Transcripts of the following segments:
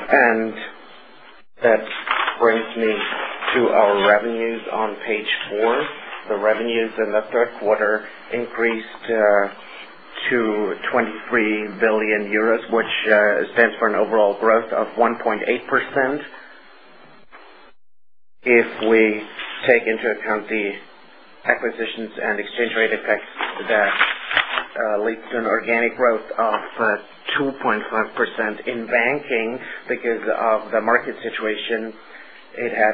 And that brings me to our revenues on page 4. The revenues in the third quarter increased to 23 billion euros, which stands for an overall growth of 1.8%. If we take into account the acquisitions and exchange rate effects, that leads to an organic growth of 2.5% in banking. Because of the market situation, it had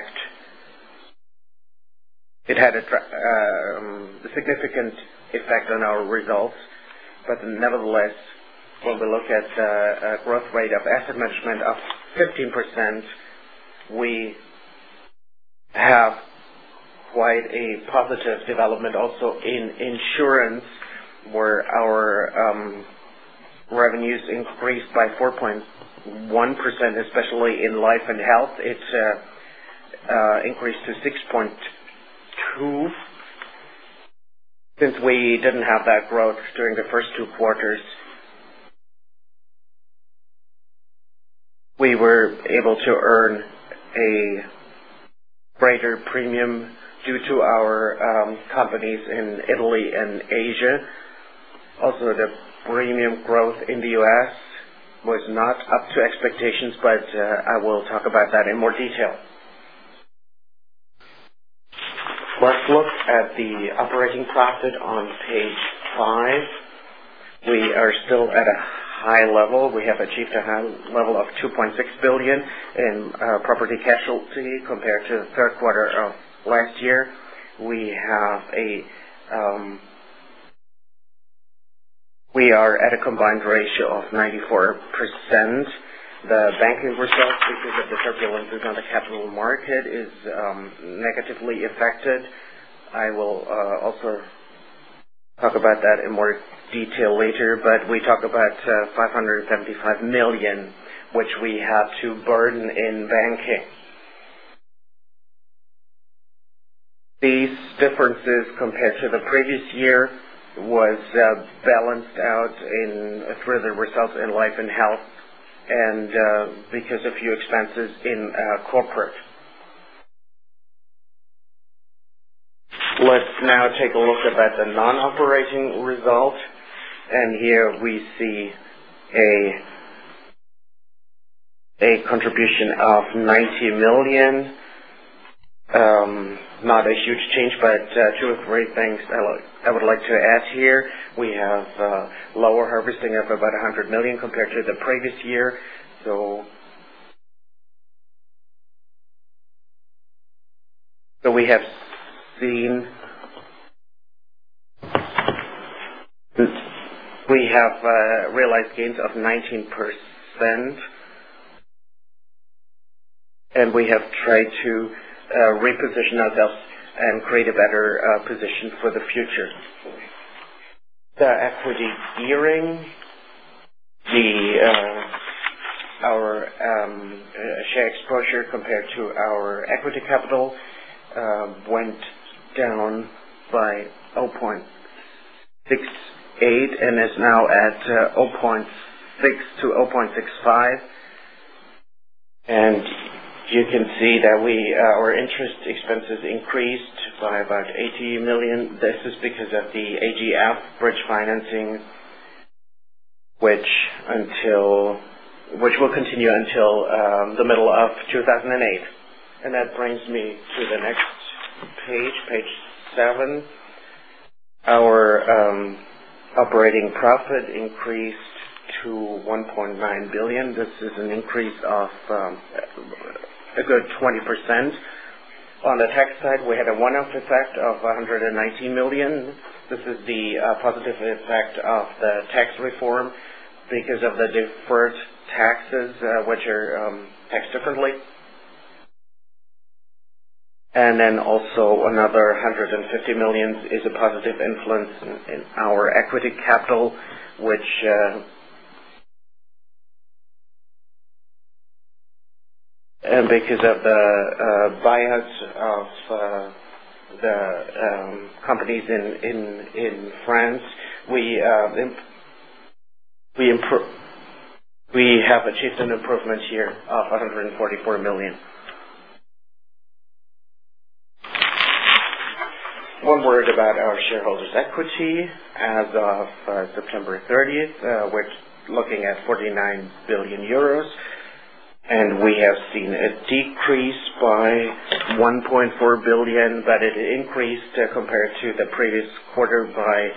a significant effect on our results. But nevertheless, when we look at the growth rate of asset management of 15%, we have quite a positive development also in insurance, where our revenues increased by 4.1%, especially in life and health. It increased to 6.2%. Since we didn't have that growth during the first 2 quarters, we were able to earn a greater premium due to our companies in Italy and Asia. Also, the premium growth in the U.S. was not up to expectations, but I will talk about that in more detail. Let's look at the operating profit on page 5. We are still at a high level. We have achieved a high level of 2.6 billion in property casualty compared to the third quarter of last year. We are at a combined ratio of 94%. The banking results, because of the turbulences on the capital market, is negatively affected. I will also talk about that in more detail later, but we talk about 575 million, which we have to burden in banking. These differences compared to the previous year was balanced out through the results in life and health, and because of few expenses in corporate. Let's now take a look at the non-operating result, and here we see a contribution of 90 million. Not a huge change, but 2 or 3 things I would like to add here. We have lower harvesting of about 100 million compared to the previous year. So we have seen realized gains of 19%, and we have tried to reposition ourselves and create a better position for the future. The equity gearing, our share exposure compared to our equity capital went down by 0.68 and is now at 0.6 to 0.65. And you can see that our interest expenses increased by about 80 million. This is because of the AGF bridge financing, which will continue until the middle of 2008. And that brings me to the next page 7. Our operating profit increased to 1.9 billion. This is an increase of a good 20%. On the tax side, we had a one-off effect of 119 million. This is the positive effect of the tax reform because of the deferred taxes, which are taxed differently. And then also another 150 million is a positive influence in our equity capital, which and because of the buyouts of the companies in France, we we have achieved an improvement here of 144 million. One word about our shareholders' equity as of September 30th. We're looking at 49 billion euros, and we have seen a decrease by 1.4 billion, but it increased compared to the previous quarter by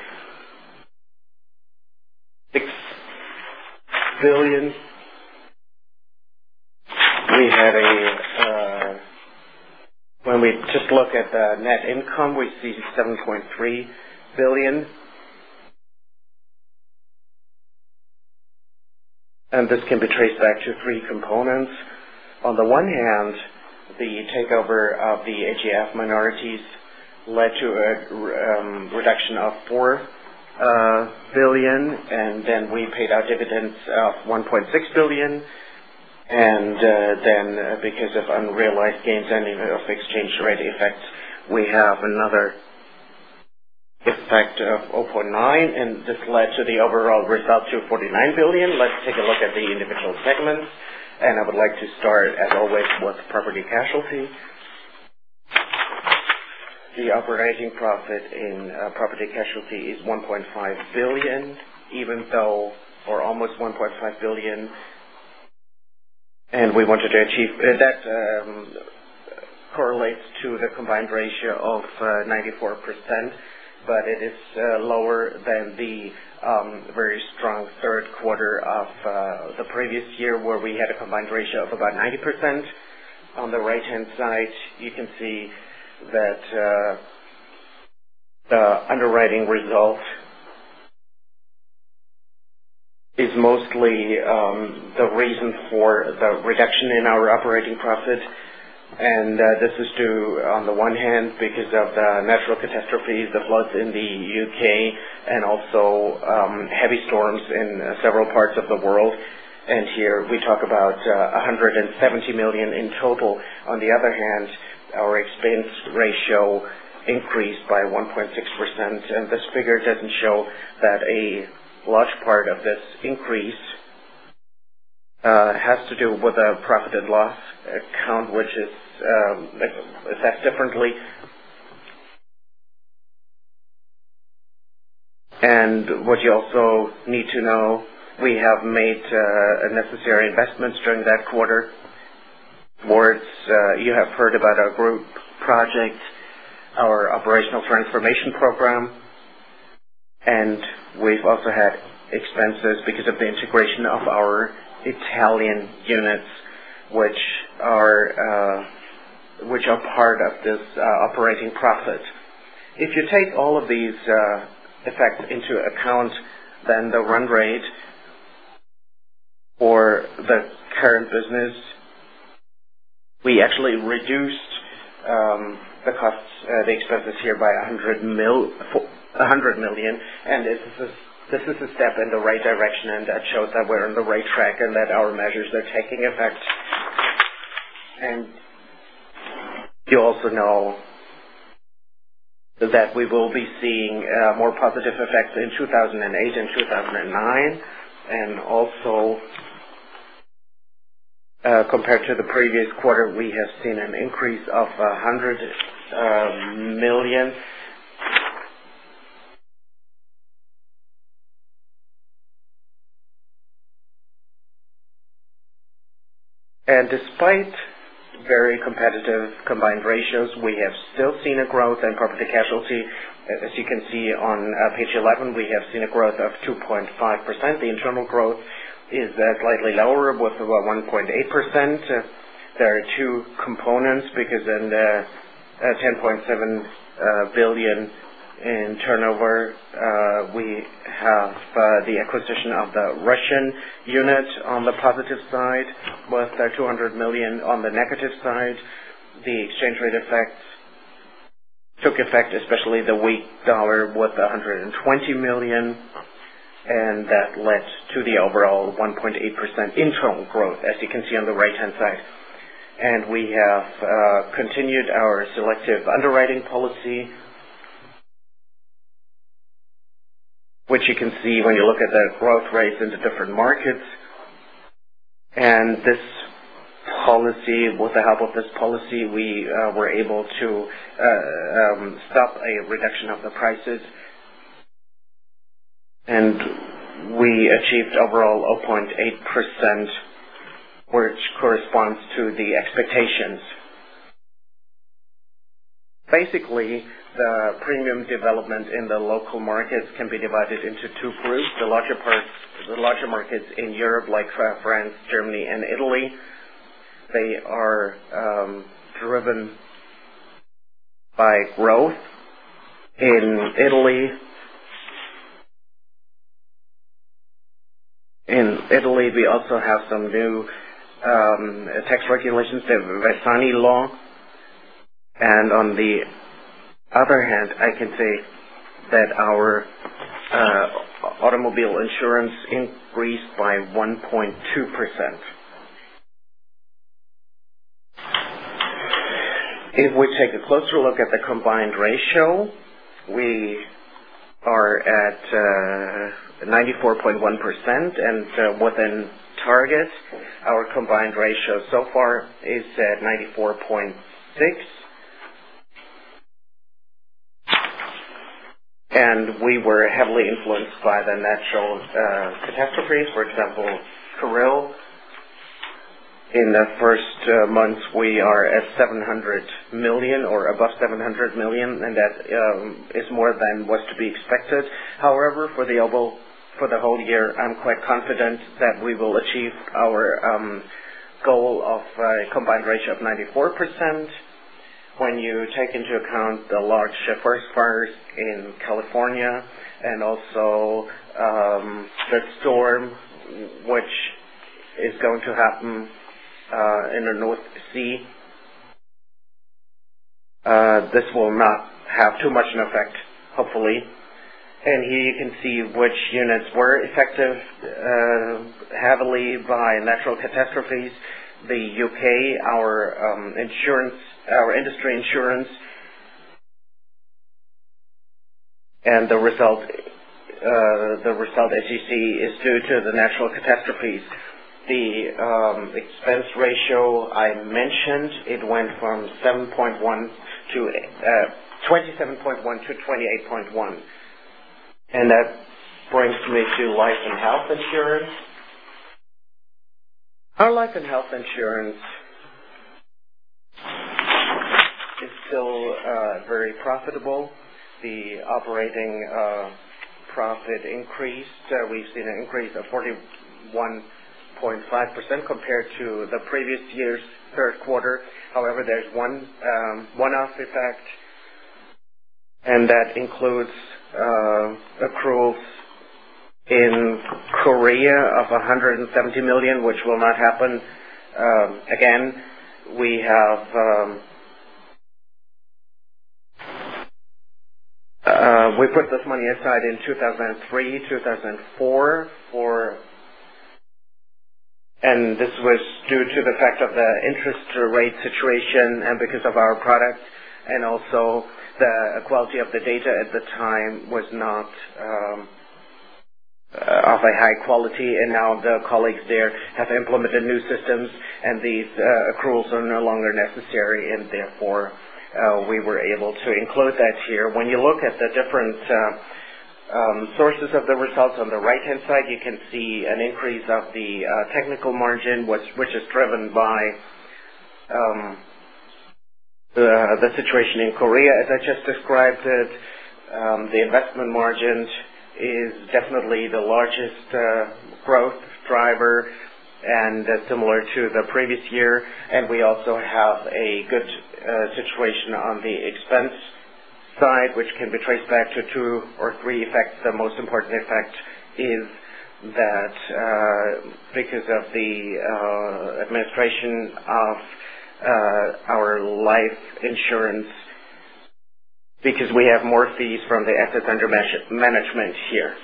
6 billion. We had when we just look at the net income, we see 7.3 billion. And this can be traced back to three components. On the one hand, the takeover of the AGF minorities led to a reduction of 4 billion, and then we paid out dividends of 1.6 billion. And then because of unrealized gains and of exchange rate effects, we have another effect of 0.9, and this led to the overall result to 49 billion. Let's take a look at the individual segments, and I would like to start, as always, with property casualty. The operating profit in property casualty is 1.5 billion, even though, or almost 1.5 billion, and we wanted to achieve that correlates to the combined ratio of 94%, but it is lower than the very strong third quarter of the previous year, where we had a combined ratio of about 90%. On the right-hand side, you can see that the underwriting result is mostly the reason for the reduction in our operating profit. And this is due, on the one hand, because of the natural catastrophes, the floods in the UK, and also heavy storms in several parts of the world. And here we talk about 170 million in total. On the other hand, our expense ratio increased by 1.6%, and this figure doesn't show that a large part of this increase has to do with a profit and loss account, which is assessed differently. And what you also need to know, we have made necessary investments during that quarter. Towards, you have heard about our group project, our operational transformation program, and we've also had expenses because of the integration of our Italian units, which are part of this operating profit. If you take all of these effects into account, then the run rate for the current business, we actually reduced the costs, the expenses here by 100 million, and this is a step in the right direction, and that shows that we're on the right track and that our measures are taking effect. And you also know that we will be seeing more positive effects in 2008 and 2009, and also compared to the previous quarter, we have seen an increase of 100 million. And despite very competitive combined ratios, we have still seen a growth in property casualty. As you can see on page 11, we have seen a growth of 2.5%. The internal growth is slightly lower with about 1.8%. There are two components, because in the 10.7 billion in turnover, we have the acquisition of the Russian unit on the positive side, with 200 million on the negative side. The exchange rate effects took effect, especially the weak dollar, with 120 million, and that led to the overall 1.8% internal growth, as you can see on the right-hand side. And we have continued our selective underwriting policy, which you can see when you look at the growth rates in the different markets. And this policy, with the help of this policy, we were able to stop a reduction of the prices, and we achieved overall 0.8%, which corresponds to the expectations. Basically, the premium development in the local markets can be divided into two groups. The larger markets in Europe, like France, Germany, and Italy, they are driven by growth. In Italy, we also have some new tax regulations, the Bersani law. And on the other hand, I can say that our automobile insurance increased by 1.2%. If we take a closer look at the combined ratio, we are at 94.1%, and within target, our combined ratio so far is at 94.6%. And we were heavily influenced by the natural catastrophes. For example, Kyrill. In the first months, we are at 700 million or above 700 million, and that is more than was to be expected. However, for the whole year, I'm quite confident that we will achieve our goal of a combined ratio of 94%. When you take into account the large forest fires in California and also the storm which is going to happen in the North Sea, this will not have too much an effect, hopefully. And here you can see which units were affected heavily by natural catastrophes. The UK, our industry insurance, and the result, as you see, is due to the natural catastrophes. The expense ratio I mentioned, it went from 27.1 to 28.1, and that brings me to life and health insurance. Our life and health insurance is still very profitable. The operating profit increased. We've seen an increase of 41.5% compared to the previous year's third quarter. However, there's one-off effect, and that includes accruals in Korea of 170 million, which will not happen again. We have we put this money aside in 2003, 2004 and this was due to the fact of the interest rate situation and because of our products, and also the quality of the data at the time was not of a high quality, and now the colleagues there have implemented new systems, and these accruals are no longer necessary, and therefore we were able to include that here. When you look at the different sources of the results on the right-hand side, you can see an increase of the technical margin, which is driven by the situation in Korea, as I just described it. The investment margin is definitely the largest growth driver, and similar to the previous year. And we also have a good situation on the expense side, which can be traced back to two or three effects. The most important effect is that because of the administration of our life insurance, because we have more fees from the assets under management here.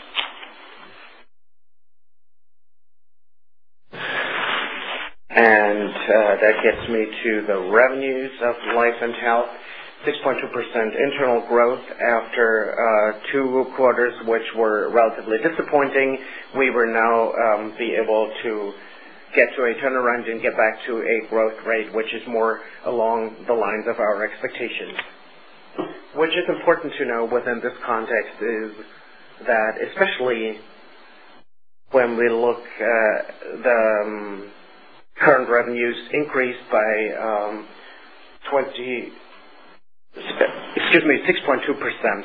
And that gets me to the revenues of life and health. 6.2% internal growth after 2 quarters, which were relatively disappointing. We will now be able to get to a turnaround and get back to a growth rate which is more along the lines of our expectations. Which is important to know within this context is that especially when we look at the current revenues increased by 6.2%.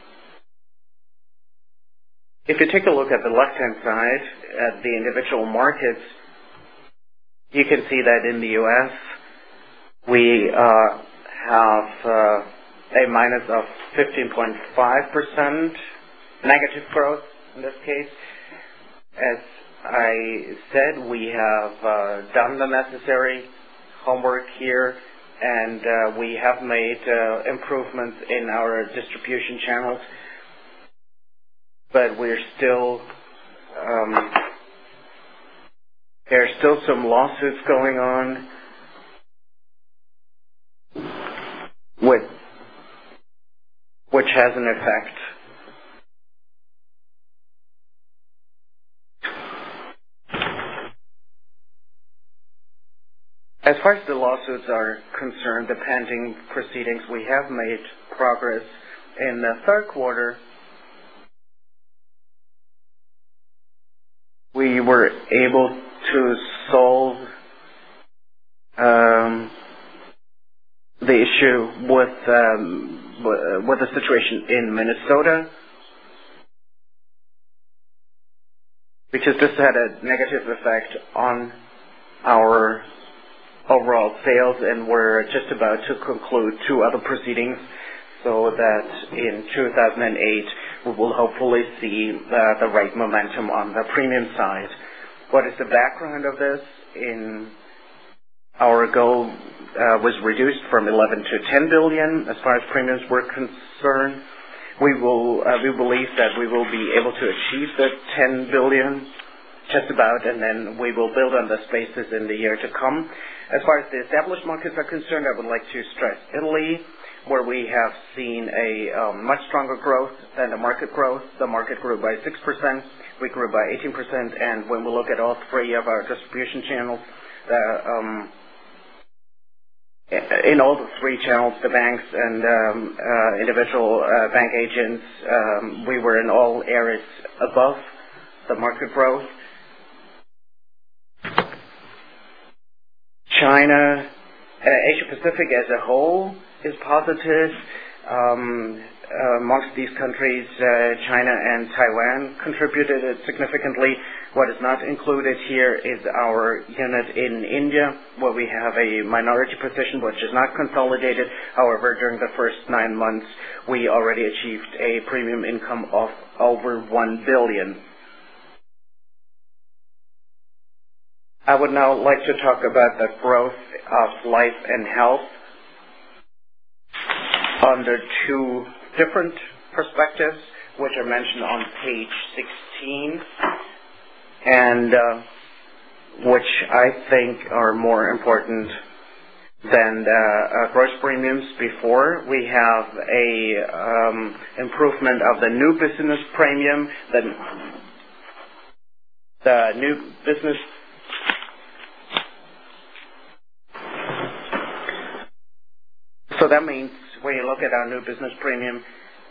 If you take a look at the left-hand side at the individual markets, you can see that in the U.S. we have a minus of 15.5% negative growth in this case. As I said, we have done the necessary homework here, and we have made improvements in our distribution channels, but we're still there are still some lawsuits going on which has an effect. As far as the lawsuits are concerned, the pending proceedings, we have made progress. In the third quarter, we were able to solve the issue with the situation in Minnesota, because this had a negative effect on our overall sales, and we're just about to conclude two other proceedings so that in 2008 we will hopefully see the right momentum on the premium side. What is the background of this? Our goal was reduced from 11 to 10 billion as far as premiums were concerned. We believe that we will be able to achieve the 10 billion just about, and then we will build on the spaces in the year to come. As far as the established markets are concerned, I would like to stress Italy, where we have seen a much stronger growth than the market growth. The market grew by 6%, we grew by 18%, and when we look at all three of our distribution channels, in all the three channels, the banks and individual bank agents, we were in all areas above the market growth. China, Asia Pacific as a whole is positive. Amongst these countries, China and Taiwan contributed significantly. What is not included here is our unit in India, where we have a minority position which is not consolidated. However, during the first 9 months, we already achieved a premium income of over 1 billion. I would now like to talk about the growth of life and health under two different perspectives, which are mentioned on page 16, and which I think are more important than gross premiums. Before, we have a improvement of the new business premium. The new business So that means when you look at our new business premium,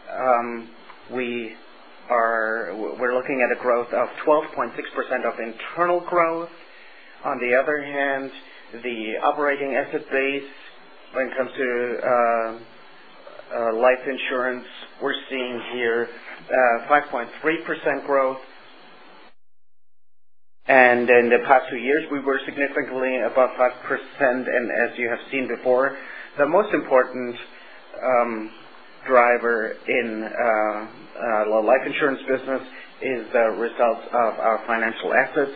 we're looking at a growth of 12.6% of internal growth. On the other hand, the operating asset base, when it comes to life insurance, we're seeing here 5.3% growth. And in the past 2 years, we were significantly above 5%. And as you have seen before, the most important driver in the life insurance business is the results of our financial assets.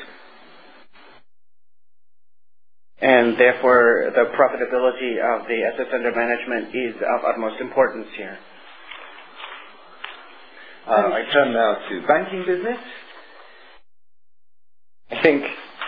And therefore, the profitability of the assets under management is of utmost importance here. I turn now to banking business. I think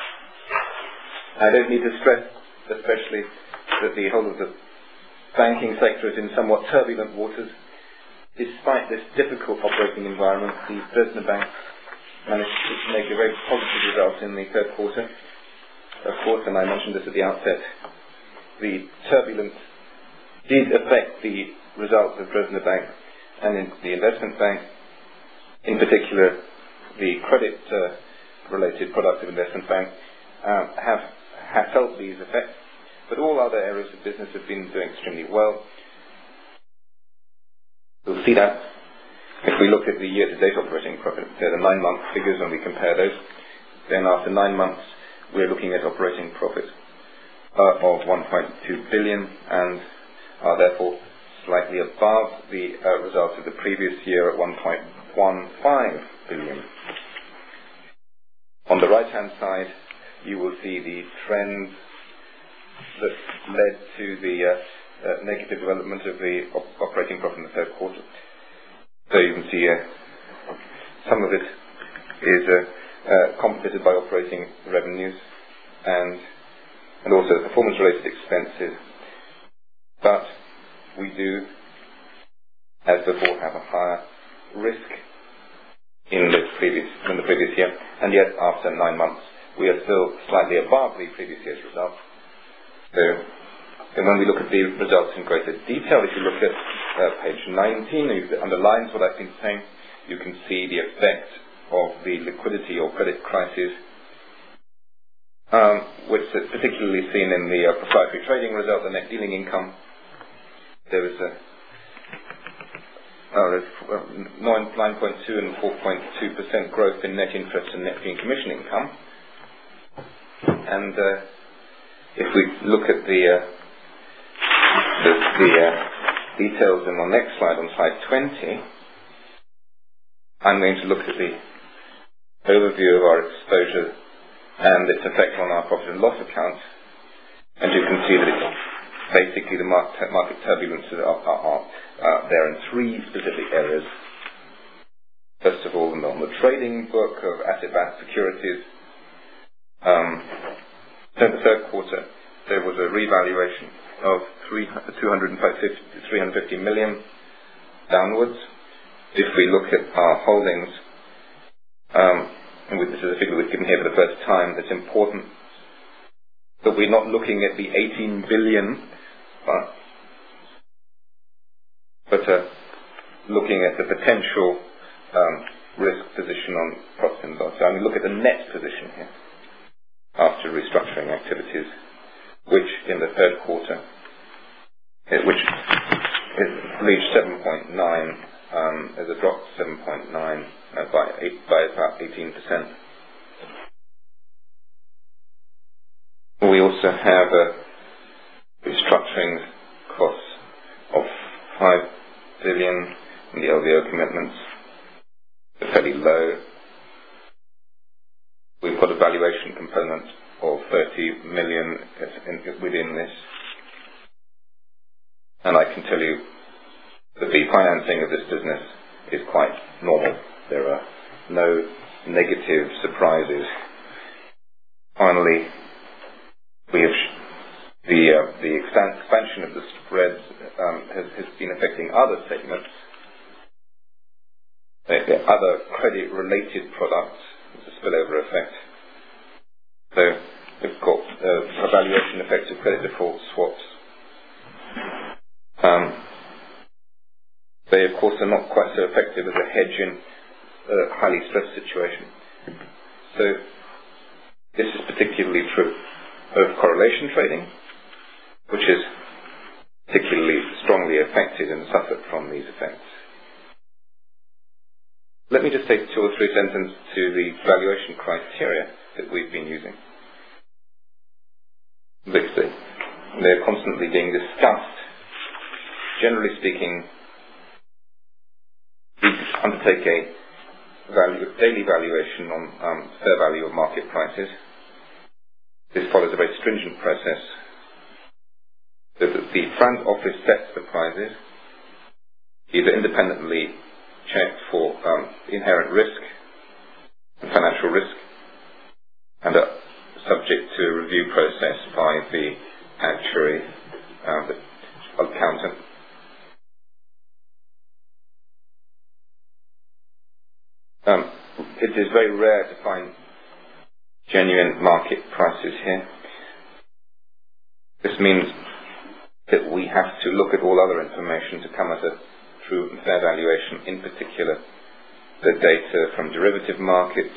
I don't need to stress, especially that the whole of the banking sector is in somewhat turbulent waters. Despite this difficult operating environment, the Dresdner Bank managed to make a very positive result in the third quarter. of course, and I mentioned this at the outset, the turbulence did affect the results of Dresdner Bank and in the investment bank, in particular the credit-related products of investment bank have felt these effects, but all other areas of business have been doing extremely well. We'll see that if we look at the year-to-date operating profit. They're the 9-month figures when we compare those. Then after 9 months, we're looking at operating profit of 1.2 billion and are therefore slightly above the results of the previous year at 1.15 billion. On the right-hand side, you will see the trends that led to the negative development of the operating profit in the third quarter. So you can see some of it is compensated by operating revenues and also performance-related expenses. But we do, as before, have a higher risk in the previous year, and yet after 9 months we are still slightly above the previous year's results. So, and when we look at the results in greater detail, if you look at page 19, it underlines what I've been saying. You can see the effect of the liquidity or credit crisis, which is particularly seen in the proprietary trading result, the net dealing income. There is 9.2 and 4.2% growth in net interest and net fee and commission income. And if we look at the details in the next slide, on slide 20, I'm going to look at the overview of our exposure and its effect on our profit and loss account, and you can see that it's basically the market turbulences are there in 3 specific areas. First of all, on the trading book of asset-backed securities, in the third quarter there was a revaluation of 350 million downwards. If we look at our holdings, and this is a figure we've given here for the first time, it's important that we're not looking at the 18 billion, but looking at the potential risk position on profit and loss. So I'm going to look at the net position here after restructuring activities, which in the third quarter, which reached 7.9, there's a drop to 7.9 by about 18%. We also have restructuring costs of 5 billion, and the LBO commitments are fairly low. We've got a valuation component of 30 million within this, and I can tell you that the financing of this business is quite normal. There are no negative surprises. Finally, we have the expansion of the spreads has been affecting other segments. There are other credit-related products. There's a spillover effect. So we've got a valuation effect of credit default swaps. They, of course, are not quite so effective as a hedge in a highly stressed situation. So this is particularly true of correlation trading, which is particularly strongly affected and suffered from these effects. Let me just take 2 or 3 sentences to the valuation criteria that we've been using. They're constantly being discussed. Generally speaking, we undertake a daily valuation on fair value of market prices. This follows a very stringent process. The front office sets the prices, either independently checked for inherent risk and financial risk, and are subject to a review process by the actuary, the accountant. It is very rare to find genuine market prices here. This means that we have to look at all other information to come at a true and fair valuation, in particular the data from derivative markets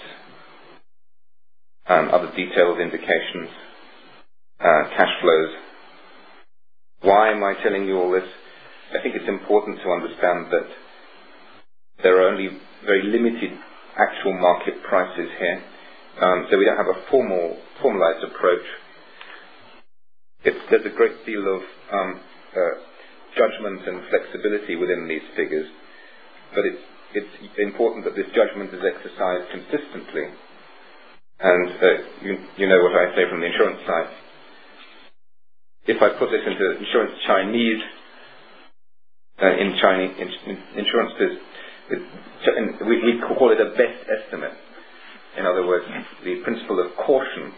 and other detailed indications, cash flows. Why am I telling you all this? I think it's important to understand that there are only very limited actual market prices here, so we don't have a formalized approach. There's a great deal of judgment and flexibility within these figures, but it's important that this judgment is exercised consistently. And you know what I say from the insurance side. If I put this into insurance Chinese, in insurance business, we call it a best estimate. In other words, the principle of caution.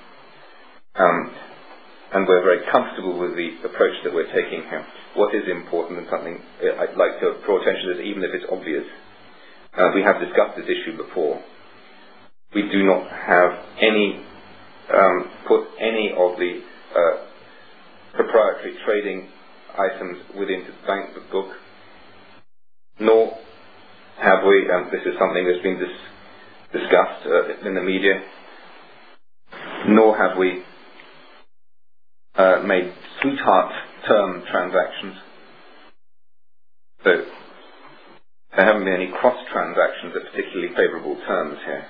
And we're very comfortable with the approach that we're taking here. What is important, and something I'd like to draw attention to, even if it's obvious, we have discussed this issue before. We do not have put any of the proprietary trading items within the bank book, nor have we, this is something that's been discussed in the media, nor have we made sweetheart term transactions. So there haven't been any cross transactions at particularly favourable terms here.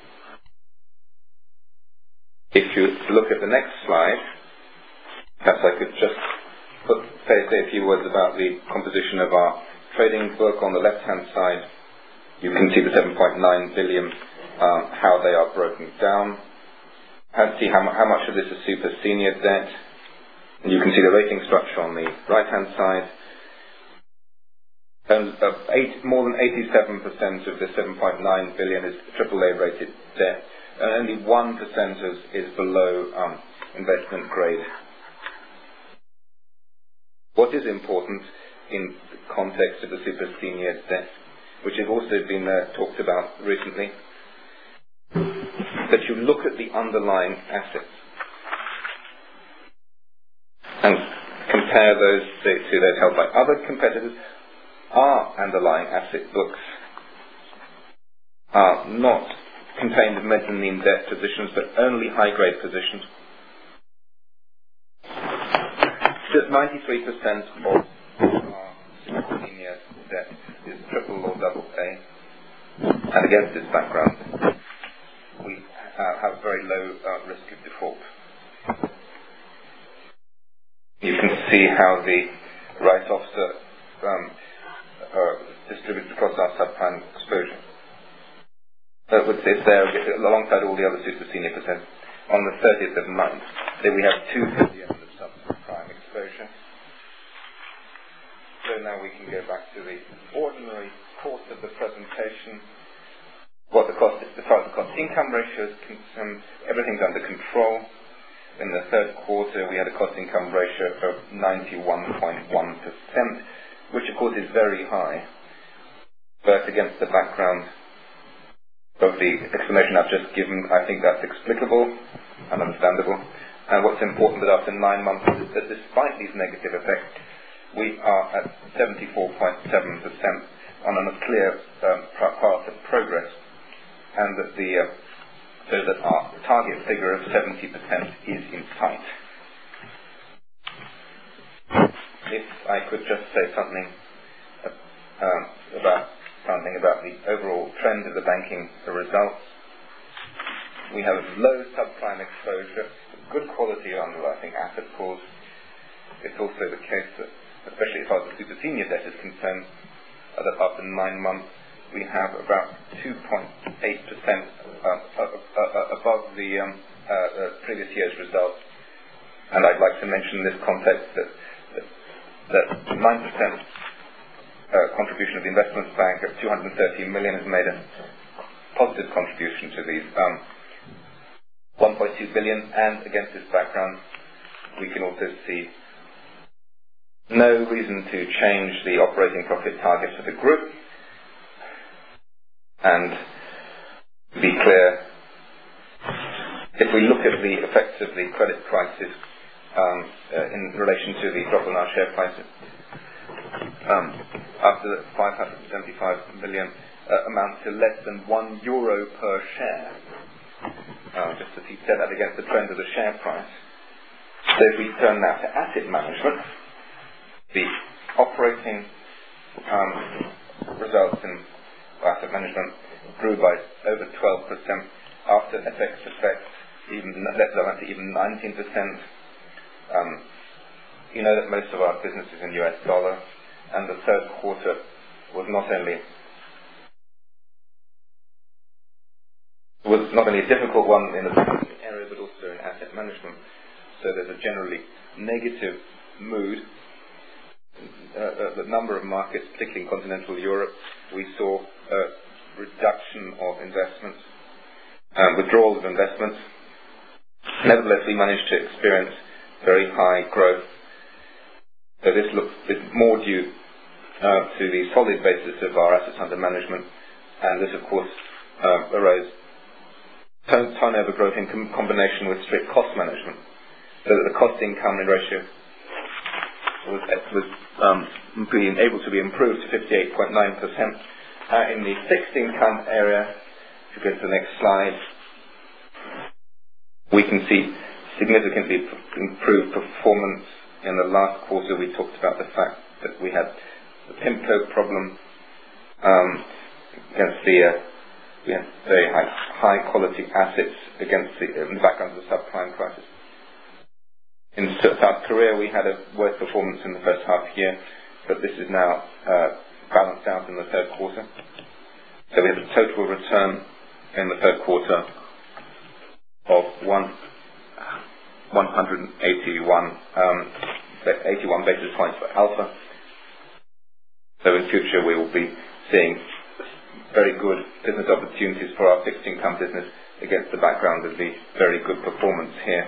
If you look at the next slide, perhaps I could just say a few words about the composition of our trading book. On the left-hand side, you can see the 7.9 billion, how they are broken down. And see how much of this is super senior debt. And you can see the rating structure on the right-hand side. And more than 87% of the 7.9 billion is AAA rated debt. And only 1% is below investment grade. What is important in the context of the super senior debt, which has also been talked about recently, that you look at the underlying assets and compare those to those held by other competitors. Our underlying asset books are not contained mezzanine debt positions, but only high-grade positions. Just 93% of our senior debt is triple or double A, and against this background, we have very low risk of default. You can see how the write-offs are distributed across our subprime exposure. It's there alongside all the other super senior percent. On the 30th of March, then we have 2 billion of subprime exposure. So now we can go back to the ordinary course of the presentation. What the cost is, as far as the cost-income ratio is concerned, everything's under control. In the third quarter, we had a cost-income ratio of 91.1%, which of course is very high. But against the background of the explanation I've just given, I think that's explicable and understandable. And what's important that after 9 months is that despite these negative effects, we are at 74.7% on a clear path of progress, and that so that our target figure of 70% is in sight. If I could just say something about the overall trend of the banking results. We have low subprime exposure, good quality underlying asset pools. It's also the case that, especially as far as the super senior debt is concerned, that after 9 months we have about 2.8% above the previous year's results. And I'd like to mention in this context that 9% contribution of the investment bank of 230 million has made a positive contribution to these 1.2 billion, and against this background we can also see no reason to change the operating profit target for the group. And to be clear, If we look at the effects of the credit crisis in relation to the drop in our share prices, after the 575 million amounts to less than €1 per share, just as he said that against the trend of the share price. So if we turn now to asset management, the operating results in asset management grew by over 12%, after FX effects even 19%. You know that most of our business is in US dollar, and the third quarter was not only a difficult one in the banking area, but also in asset management. So there's a generally negative mood. The number of markets, particularly in continental Europe, we saw a reduction of investments, withdrawal of investments. Nevertheless, we managed to experience very high growth. So this is more due to the solid basis of our assets under management, and this, of course, arose turnover growth in combination with strict cost management, so that the cost-income ratio was being able to be improved to 58.9%. In the fixed income area, if you go to the next slide, we can see significantly improved performance. In the last quarter, we talked about the fact that we had the PIMCO problem against we had very high quality assets against in the background of the subprime crisis. In South Korea, we had a worse performance in the first half year, but this is now balanced out in the third quarter. So we have a total return in the third quarter of 81 basis points for alpha. So in future we will be seeing very good business opportunities for our fixed income business against the background of the very good performance here.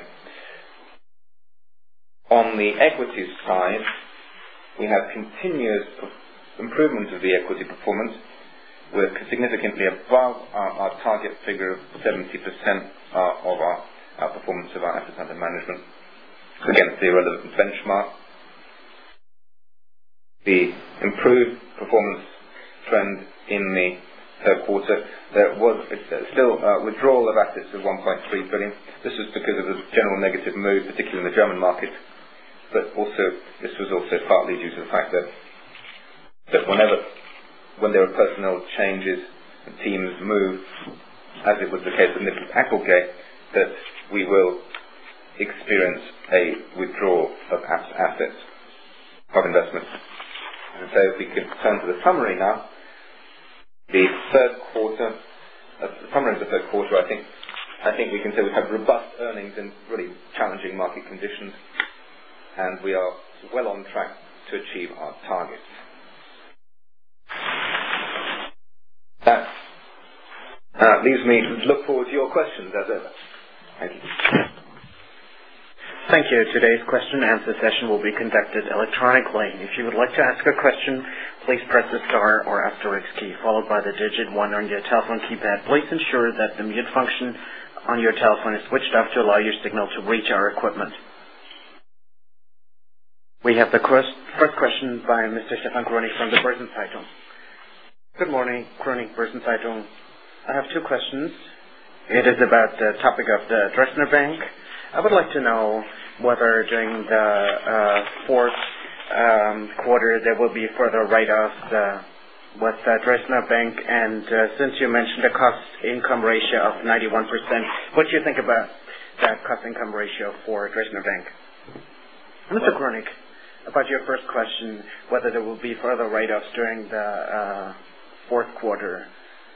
On the equities side, we have continuous improvement of the equity performance. We're significantly above our target figure of 70% of our performance of our assets under management against the relevant benchmark. The improved performance trend in the third quarter, there was still withdrawal of assets of 1.3 billion. This was because of the general negative mood, particularly in the German market, but also this was also partly due to the fact that when there are personnel changes and teams move, as it was the case with Nicholas Applegate, that we will experience a withdrawal of assets, of investments. And so if we could turn to the summary now, the third quarter, the summary of the third quarter, I think we can say we have robust earnings in really challenging market conditions, and we are well on track to achieve our targets. That leaves me to look forward to your questions as ever. Thank you. Thank you. Today's question and answer session will be conducted electronically. If you would like to ask a question, please press the star or asterisk key followed by the digit 1 on your telephone keypad. Please ensure that the mute function on your telephone is switched off to allow your signal to reach our equipment. We have the first question by Mr. Stefan Kronig from the Börsenzeitung. Good morning, Kronig, Börsenzeitung. I have two questions. It is about the topic of the Dresdner Bank. I would like to know whether during the fourth quarter there will be further write-offs with Dresdner Bank, and since you mentioned a cost-income ratio of 91%, what do you think about that cost-income ratio for Dresdner Bank? Mr. Kronig, about your first question, whether there will be further write-offs during the fourth quarter.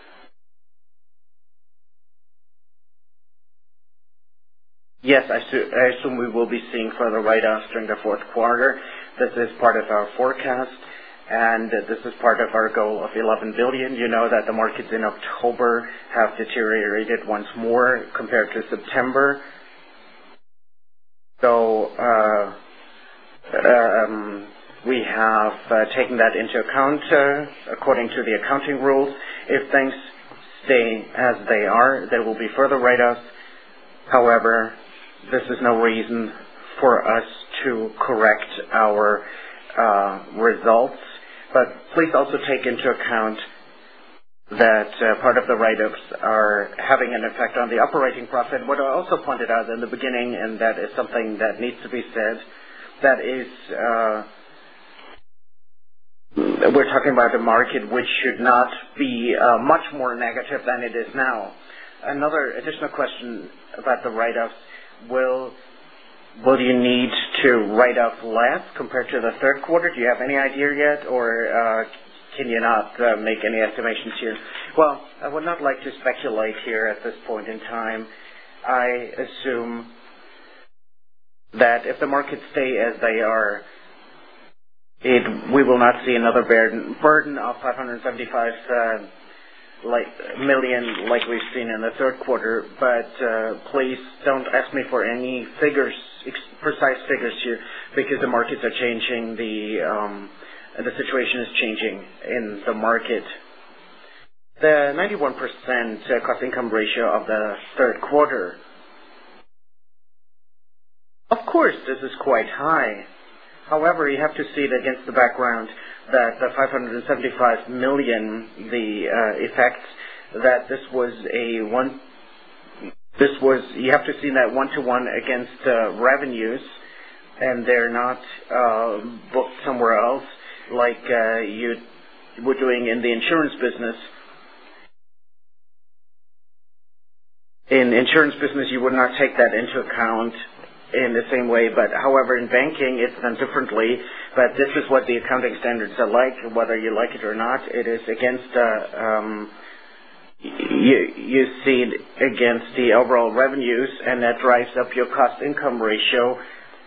Yes, I assume we will be seeing further write-offs during the fourth quarter. This is part of our forecast, and this is part of our goal of 11 billion. You know that the markets in October have deteriorated once more compared to September. So we have taken that into account according to the accounting rules. If things stay as they are, there will be further write-offs. However, this is no reason for us to correct our results. But please also take into account that part of the write-ups are having an effect on the operating profit. What I also pointed out in the beginning, and that is something that needs to be said, that is we're talking about a market which should not be much more negative than it is now. Another additional question about the write-ups, will you need to write off less compared to the third quarter? Do you have any idea yet, or can you not make any estimations here? Well, I would not like to speculate here at this point in time. I assume that if the markets stay as they are, we will not see another burden of 575 million like we've seen in the third quarter. But please don't ask me for any figures, precise figures here, because the markets are changing. The situation is changing in the market. The 91% cost-income ratio of the third quarter, of course, this is quite high. However, you have to see it against the background that the 575 million, the effects, that you have to see that one-to-one against revenues, and they're not booked somewhere else like you were doing in the insurance business. In insurance business, you would not take that into account in the same way, but however, in banking, it's done differently. But this is what the accounting standards are like, whether you like it or not. It is against you see it against the overall revenues, and that drives up your cost-income ratio,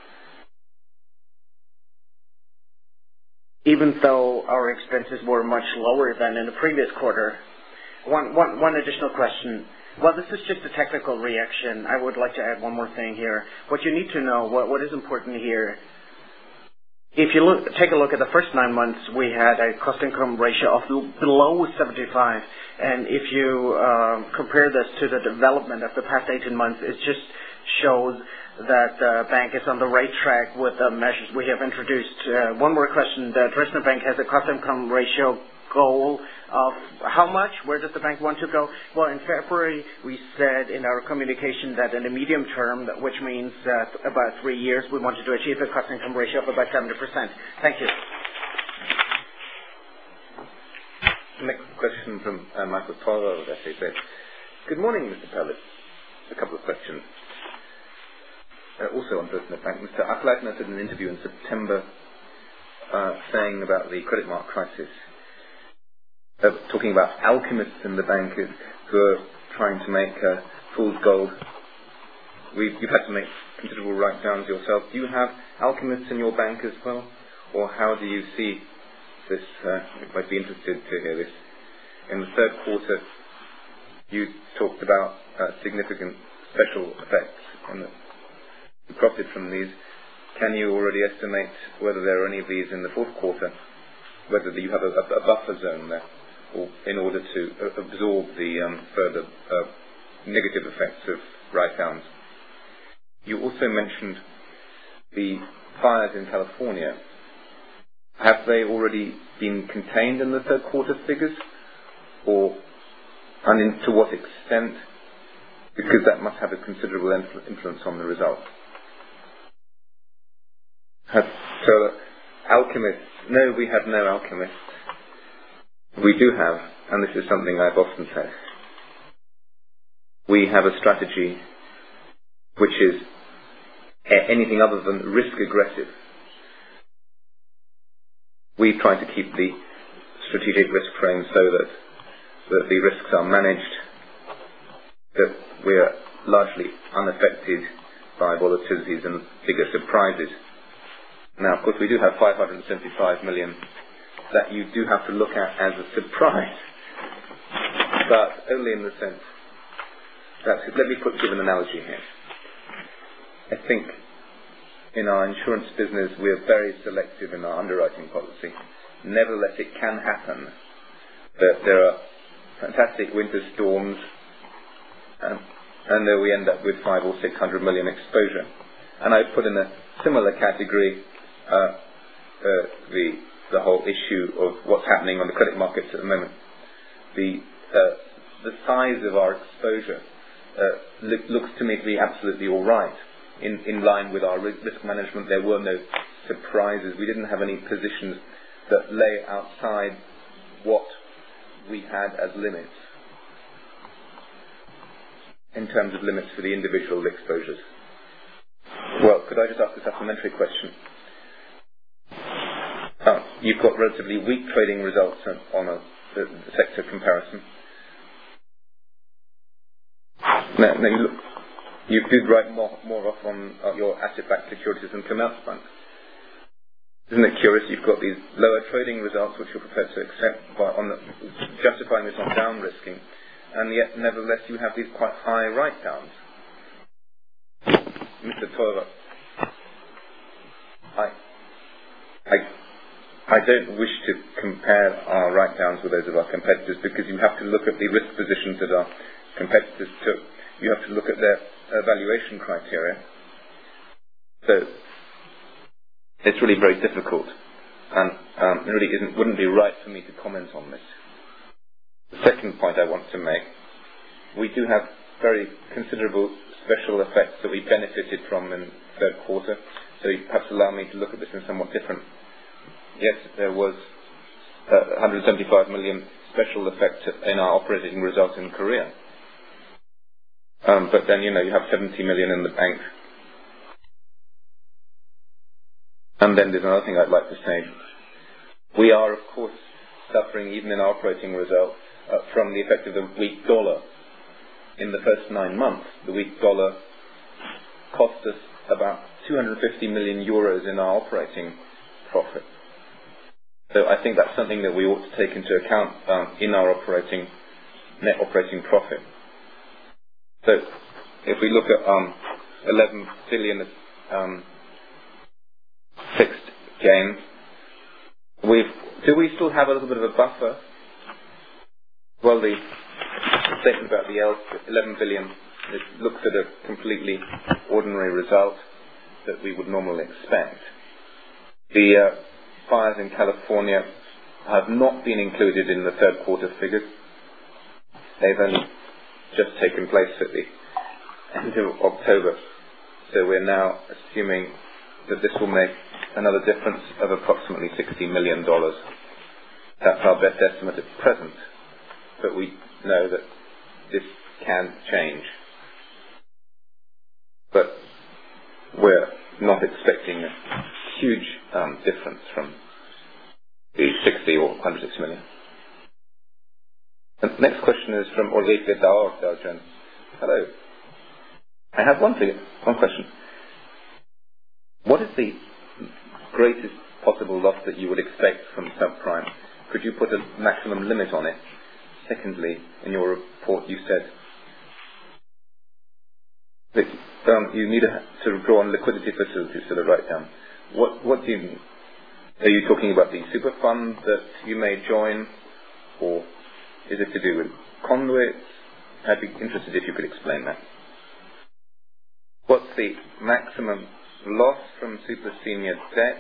even though our expenses were much lower than in the previous quarter. One additional question. Well, this is just a technical reaction. I would like to add one more thing here. What you need to know, what is important here, if you take a look at the first 9 months, we had a cost-income ratio of below 75. And if you compare this to the development of the past 18 months, it just shows that the bank is on the right track with the measures we have introduced. One more question. The Dresdner Bank has a cost-income ratio goal of how much? Where does the bank want to go? Well, in February, we said in our communication that in the medium term, which means about 3 years, we wanted to achieve a cost-income ratio of about 70%. Thank you. Next question from Michael Toller of SAP. Good morning, Mr. Pellet. A couple of questions. Also on Dresdner Bank. Mr. Achleitner did an interview in September saying about the credit mark crisis, talking about alchemists in the bank who are trying to make fool's gold. You've had to make considerable write-downs yourself. Do you have alchemists in your bank as well? Or how do you see this? I'd be interested to hear this. In the third quarter, you talked about significant special effects and the profit from these. Can you already estimate whether there are any of these in the fourth quarter? Whether you have a buffer zone there, or in order to absorb the further negative effects of write-downs. You also mentioned the fires in California. Have they already been contained in the third quarter figures? And to what extent? Because that must have a considerable influence on the result. So, alchemists. No, we have no alchemists. We do have, and this is something I've often said, we have a strategy which is anything other than risk aggressive. We try to keep the strategic risk frame so that the risks are managed, that we are largely unaffected by volatilities and bigger surprises. Now, of course, we do have 575 million that you do have to look at as a surprise, but only in the sense that, let me give an analogy here. I think in our insurance business we are very selective in our underwriting policy. Nevertheless, it can happen that there are fantastic winter storms and then we end up with 500 or 600 million exposure. And I put in a similar category the whole issue of what's happening on the credit markets at the moment. The size of our exposure looks to me to be absolutely all right, in line with our risk management. There were no surprises. We didn't have any positions that lay outside what we had as limits in terms of limits for the individual exposures. Well, could I just ask a supplementary question? You've got relatively weak trading results on a sector comparison. Now you did write more off on your asset-backed securities than Commerzbank. Isn't it curious? You've got these lower trading results which you're prepared to accept justifying this on down risking, and yet nevertheless you have these quite high write-downs. Mr. Torwart, I don't wish to compare our write-downs with those of our competitors, because you have to look at the risk positions that our competitors took. You have to look at their evaluation criteria. So it's really very difficult, and it really wouldn't be right for me to comment on this. The second point I want to make, we do have very considerable special effects that we benefited from in the third quarter, so you perhaps allow me to look at this in somewhat different. Yes, there was 175 million special effect in our operating result in Korea. But then, you have 70 million in the bank. And then there's another thing I'd like to say. We are, of course, suffering, even in our operating result, from the effect of the weak dollar. In the first 9 months, the weak dollar cost us about 250 million euros in our operating profit. So I think that's something that we ought to take into account in our net operating profit. So if we look at 11 billion fixed gains, do we still have a little bit of a buffer? Well, the statement about the 11 billion, it looks at a completely ordinary result that we would normally expect. The fires in California have not been included in the third quarter figures. They've only just taken place at the end of October. So we're now assuming that this will make another difference of approximately $60 million. That's our best estimate at present. But we know that this can change. But we're not expecting a huge difference from the 60 or 106 million. The next question is from Ulrike Dauer, Dow Jones. Hello. I have one question. What is the greatest possible loss that you would expect from subprime? Could you put a maximum limit on it? Secondly, in your report you said that you need to draw on liquidity facilities for the write-down. What do you mean? Are you talking about the super fund that you may join, or is it to do with conduits? I'd be interested if you could explain that. What's the maximum loss from super senior debt?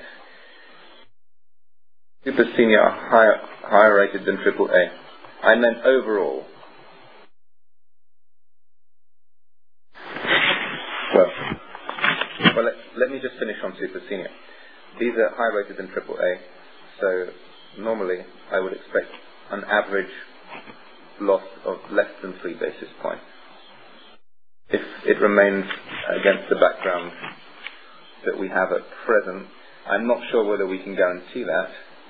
Super senior are higher rated than AAA. I meant overall. Well, let me just finish on super senior. These are higher rated than AAA, so normally I would expect an average loss of less than 3 basis points. If it remains against the background that we have at present, I'm not sure whether we can guarantee that.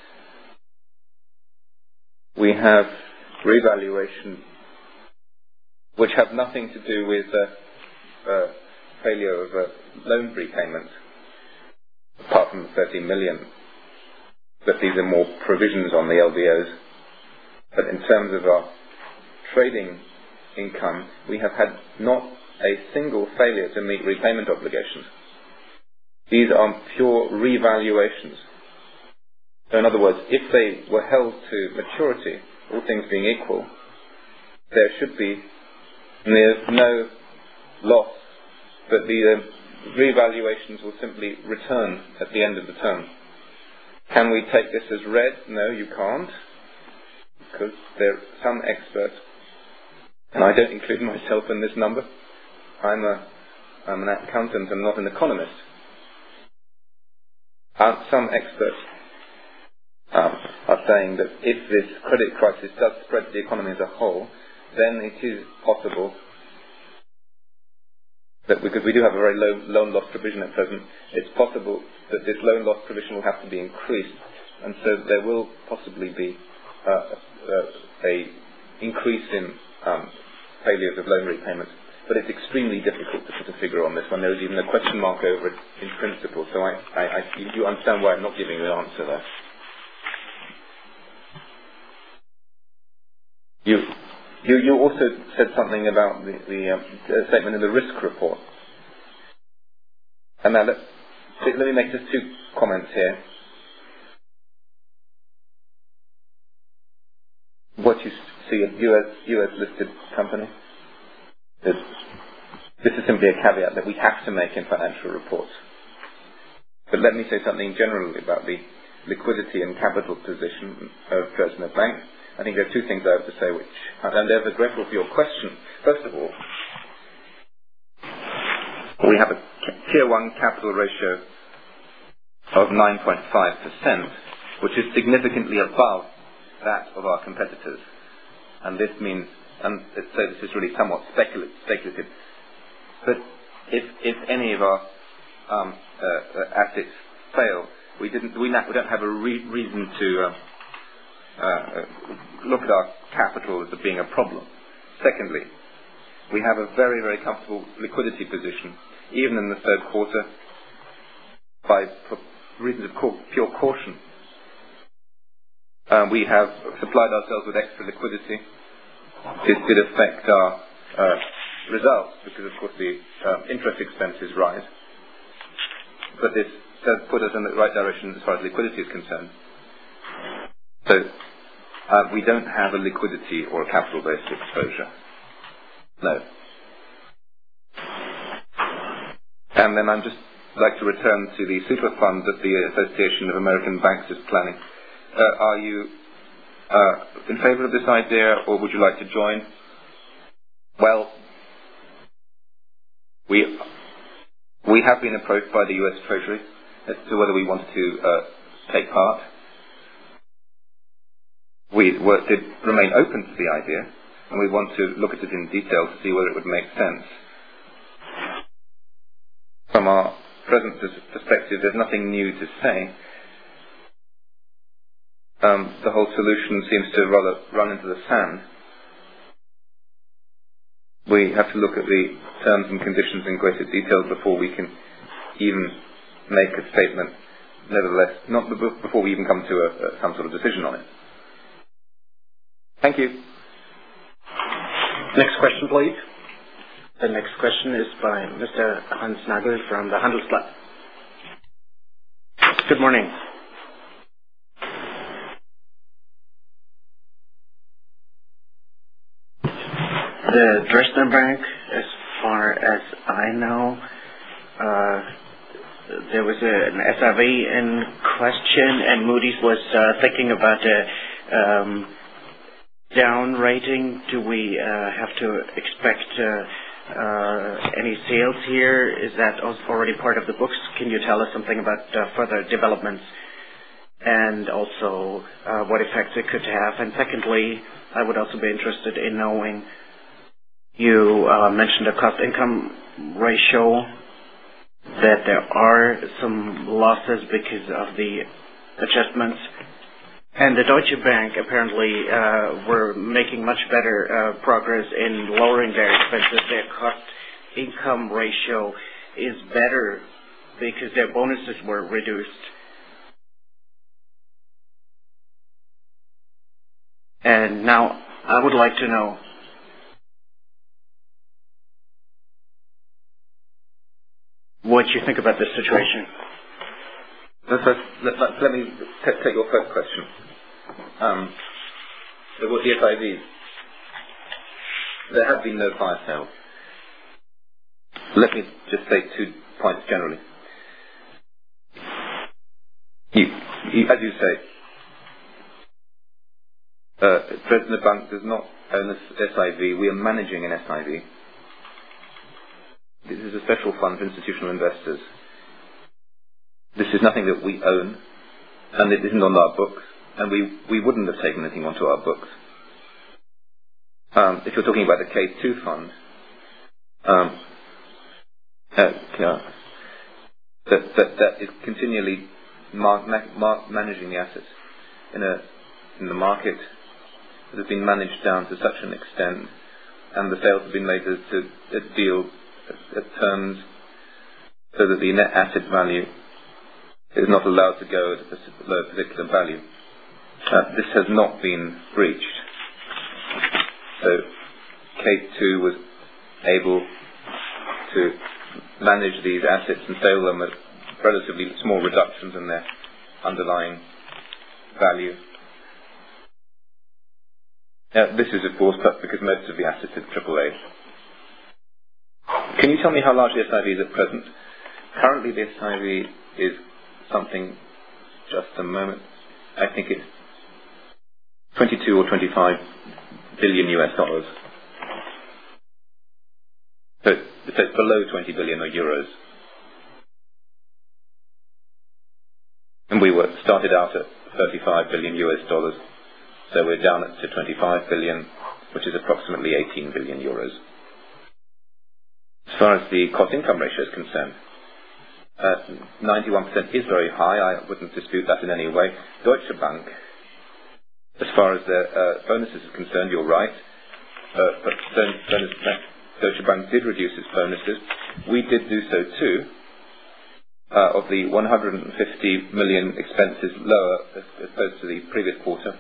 We have revaluation which have nothing to do with failure of loan repayment, apart from 30 million. But these are more provisions on the LBOs. But in terms of our trading income, we have had not a single failure to meet repayment obligations. These are pure revaluations. So in other words, if they were held to maturity, all things being equal, there should be no loss, but the revaluations will simply return at the end of the term. Can we take this as read? No, you can't, because there are some experts, and I don't include myself in this number. I'm an accountant and not an economist. Some experts are saying that if this credit crisis does spread to the economy as a whole, then it is possible that, because we do have a very low loan loss provision at present, it's possible that this loan loss provision will have to be increased, and so there will possibly be a increase in failures of loan repayments. But it's extremely difficult to put a figure on this one. There is even a question mark over it in principle, so you understand why I'm not giving you an answer there. You also said something about the statement in the risk report. And now let me make just two comments here. What you see a US listed company, this is simply a caveat that we have to make in financial reports. But let me say something generally about the liquidity and capital position of Dresdner Bank. I think there are two things I have to say, which, and they're grateful for your question. First of all, we have a Tier 1 capital ratio of 9.5%, which is significantly above that of our competitors. And this means, and so this is really somewhat speculative, but if any of our assets fail, we don't have a reason to look at our capital as being a problem. Secondly, we have a very, very comfortable liquidity position, even in the third quarter, for reasons of pure caution. We have supplied ourselves with extra liquidity. This did affect our results because, of course, the interest expenses rise. But this does put us in the right direction as far as liquidity is concerned. So we don't have a liquidity or a capital-based exposure. No. And then I'd just like to return to the super fund that the Association of American Banks is planning. Are you in favor of this idea, or would you like to join? Well, we have been approached by the US Treasury as to whether we wanted to take part. We did remain open to the idea, and we want to look at it in detail to see whether it would make sense. From our present perspective, there's nothing new to say. The whole solution seems to rather run into the sand. We have to look at the terms and conditions in greater detail before we can even make a statement. Nevertheless, not before we even come to some sort of decision on it. Thank you. Next question, please. The next question is by Mr. Hans Nagel from the Handelsblatt. Good morning. The Dresdner Bank, as far as I know, there was an SRV in question, and Moody's was thinking about a down rating. Do we have to expect any sales here? Is that already part of the books? Can you tell us something about further developments and also what effects it could have? And secondly, I would also be interested in knowing, you mentioned a cost-income ratio, that there are some losses because of the adjustments. And the Deutsche Bank apparently were making much better progress in lowering their expenses. Their cost-income ratio is better because their bonuses were reduced. And now I would like to know, what you think about this situation. Let me take your first question. The SIVs. There have been no fire sales. Let me just say 2 points generally. As you say, Dresdner Bank does not own an SIV. We are managing an SIV. This is a special fund for institutional investors. This is nothing that we own, and it isn't on our books, and we wouldn't have taken anything onto our books. If you're talking about the K2 fund, that is continually managing the assets in the market. It has been managed down to such an extent, and the sales have been made at deal at terms so that the net asset value is not allowed to go at a below a particular value. This has not been breached. So K2 was able to manage these assets and sell them at relatively small reductions in their underlying value. This is, of course, because most of the assets are AAA. Can you tell me how large the SIV is at present? Currently, the SIV is something, just a moment, I think it's 22 or 25 billion US dollars. So it's below 20 billion or euros. And we started out at 35 billion US dollars. So we're down to 25 billion, which is approximately 18 billion euros. As far as the cost-income ratio is concerned, 91% is very high. I wouldn't dispute that in any way. Deutsche Bank, as far as their bonuses is concerned, you're right. But Deutsche Bank did reduce its bonuses. We did do so too. Of the 150 million expenses lower as opposed to the previous quarter,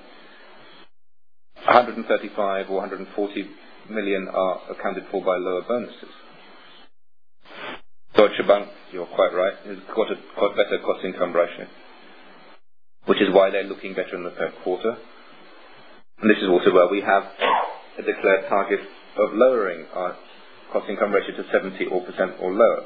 135 or 140 million are accounted for by lower bonuses. Deutsche Bank, you're quite right, has got a better cost-income ratio, which is why they're looking better in the third quarter. And this is also where we have a declared target of lowering our cost-income ratio to 70% or lower.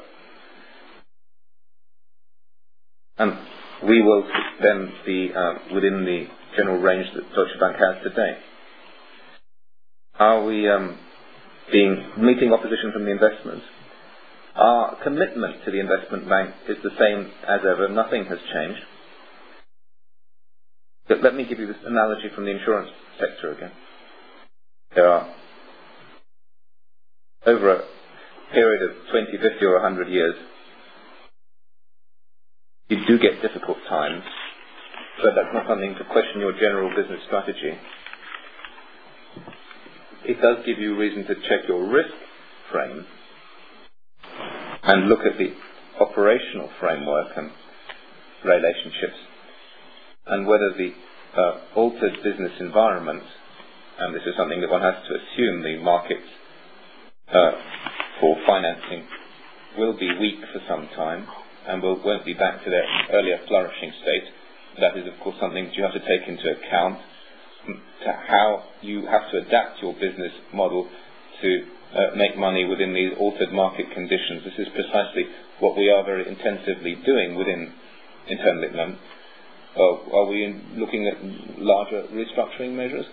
And we will then be within the general range that Deutsche Bank has today. Are we meeting opposition from the investment? Our commitment to the investment bank is the same as ever. Nothing has changed. But let me give you this analogy from the insurance sector again. There are, over a period of 20, 50 or 100 years, you do get difficult times, but that's not something to question your general business strategy. It does give you reason to check your risk frame and look at the operational framework and relationships, and whether the altered business environment, and this is something that one has to assume the markets for financing will be weak for some time and won't be back to their earlier flourishing state. That is, of course, something you have to take into account, to how you have to adapt your business model to make money within these altered market conditions. This is precisely what we are very intensively doing within Internal Ipman. Are we looking at larger restructuring measures?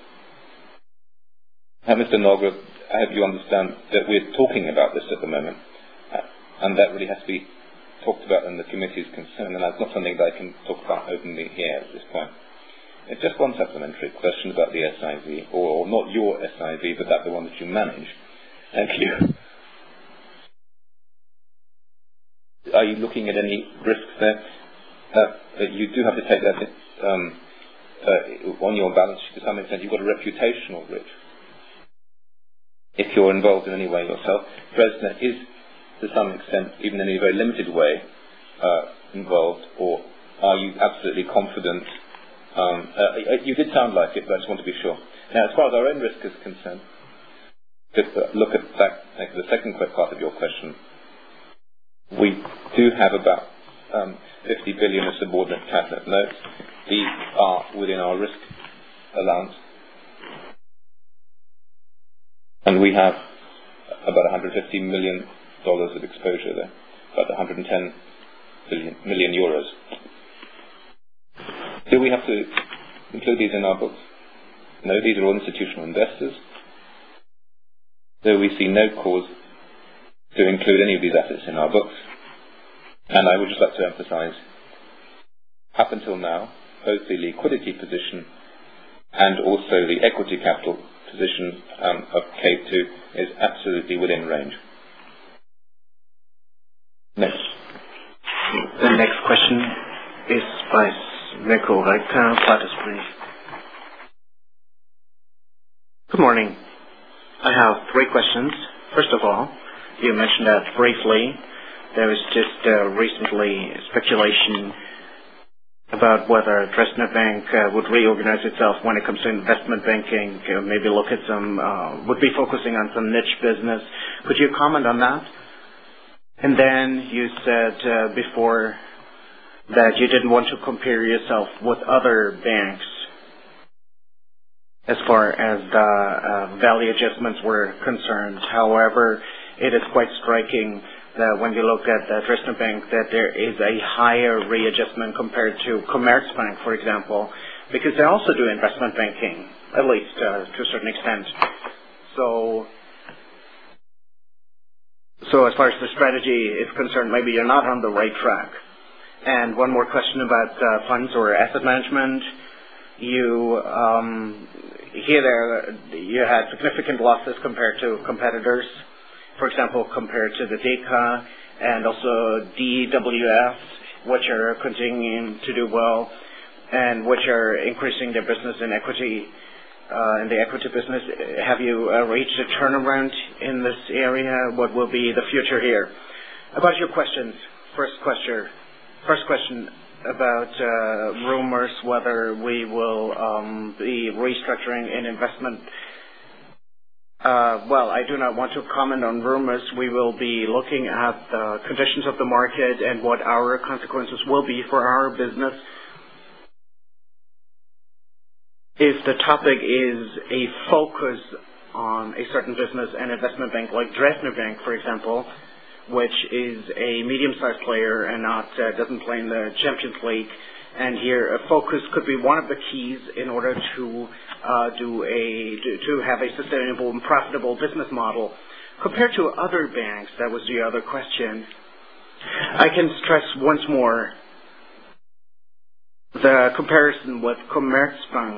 Mr. Norgrup, I hope you understand that we're talking about this at the moment, and that really has to be talked about in the committee's concern, and that's not something that I can talk about openly here at this point. It's just one supplementary question about the SIV, or not your SIV, but the one that you manage. Thank you. Are you looking at any risks there? You do have to take that on your balance sheet to some extent. You've got a reputational risk if you're involved in any way yourself. Dresdner is, to some extent, even in a very limited way, involved, or are you absolutely confident? You did sound like it, but I just want to be sure. Now, as far as our own risk is concerned, just look at the second part of your question. We do have about 50 billion of subordinate cabinet notes. These are within our risk allowance. And we have about 150 million of exposure there, about 110 million euros. Do we have to include these in our books? No, these are all institutional investors. So we see no cause to include any of these assets in our books. And I would just like to emphasize, up until now, both the liquidity position and also the equity capital position of K2 is absolutely within range. Next. The next question is by Mikko Reikka, Platus, please. Good morning. I have 3 questions. First of all, you mentioned that briefly. There was just recently speculation about whether Dresdner Bank would reorganize itself when it comes to investment banking, maybe look at would be focusing on some niche business. Could you comment on that? And then you said before that you didn't want to compare yourself with other banks as far as the value adjustments were concerned. However, it is quite striking that when you look at Dresdner Bank, that there is a higher readjustment compared to Commerzbank, for example, because they also do investment banking, at least to a certain extent. So as far as the strategy is concerned, maybe you're not on the right track. And one more question about funds or asset management. You had significant losses compared to competitors. For example, compared to the DK and also DWS, which are continuing to do well and which are increasing their business in equity, in the equity business. Have you reached a turnaround in this area? What will be the future here? About your questions, first question about rumors whether we will be restructuring an investment. Well, I do not want to comment on rumors. We will be looking at the conditions of the market and what our consequences will be for our business. If the topic is a focus on a certain business, an investment bank like Dresdner Bank, for example, which is a medium-sized player and doesn't play in the Champions League, and here a focus could be one of the keys in order to have a sustainable and profitable business model. Compared to other banks, that was the other question. I can stress once more the comparison with Commerzbank.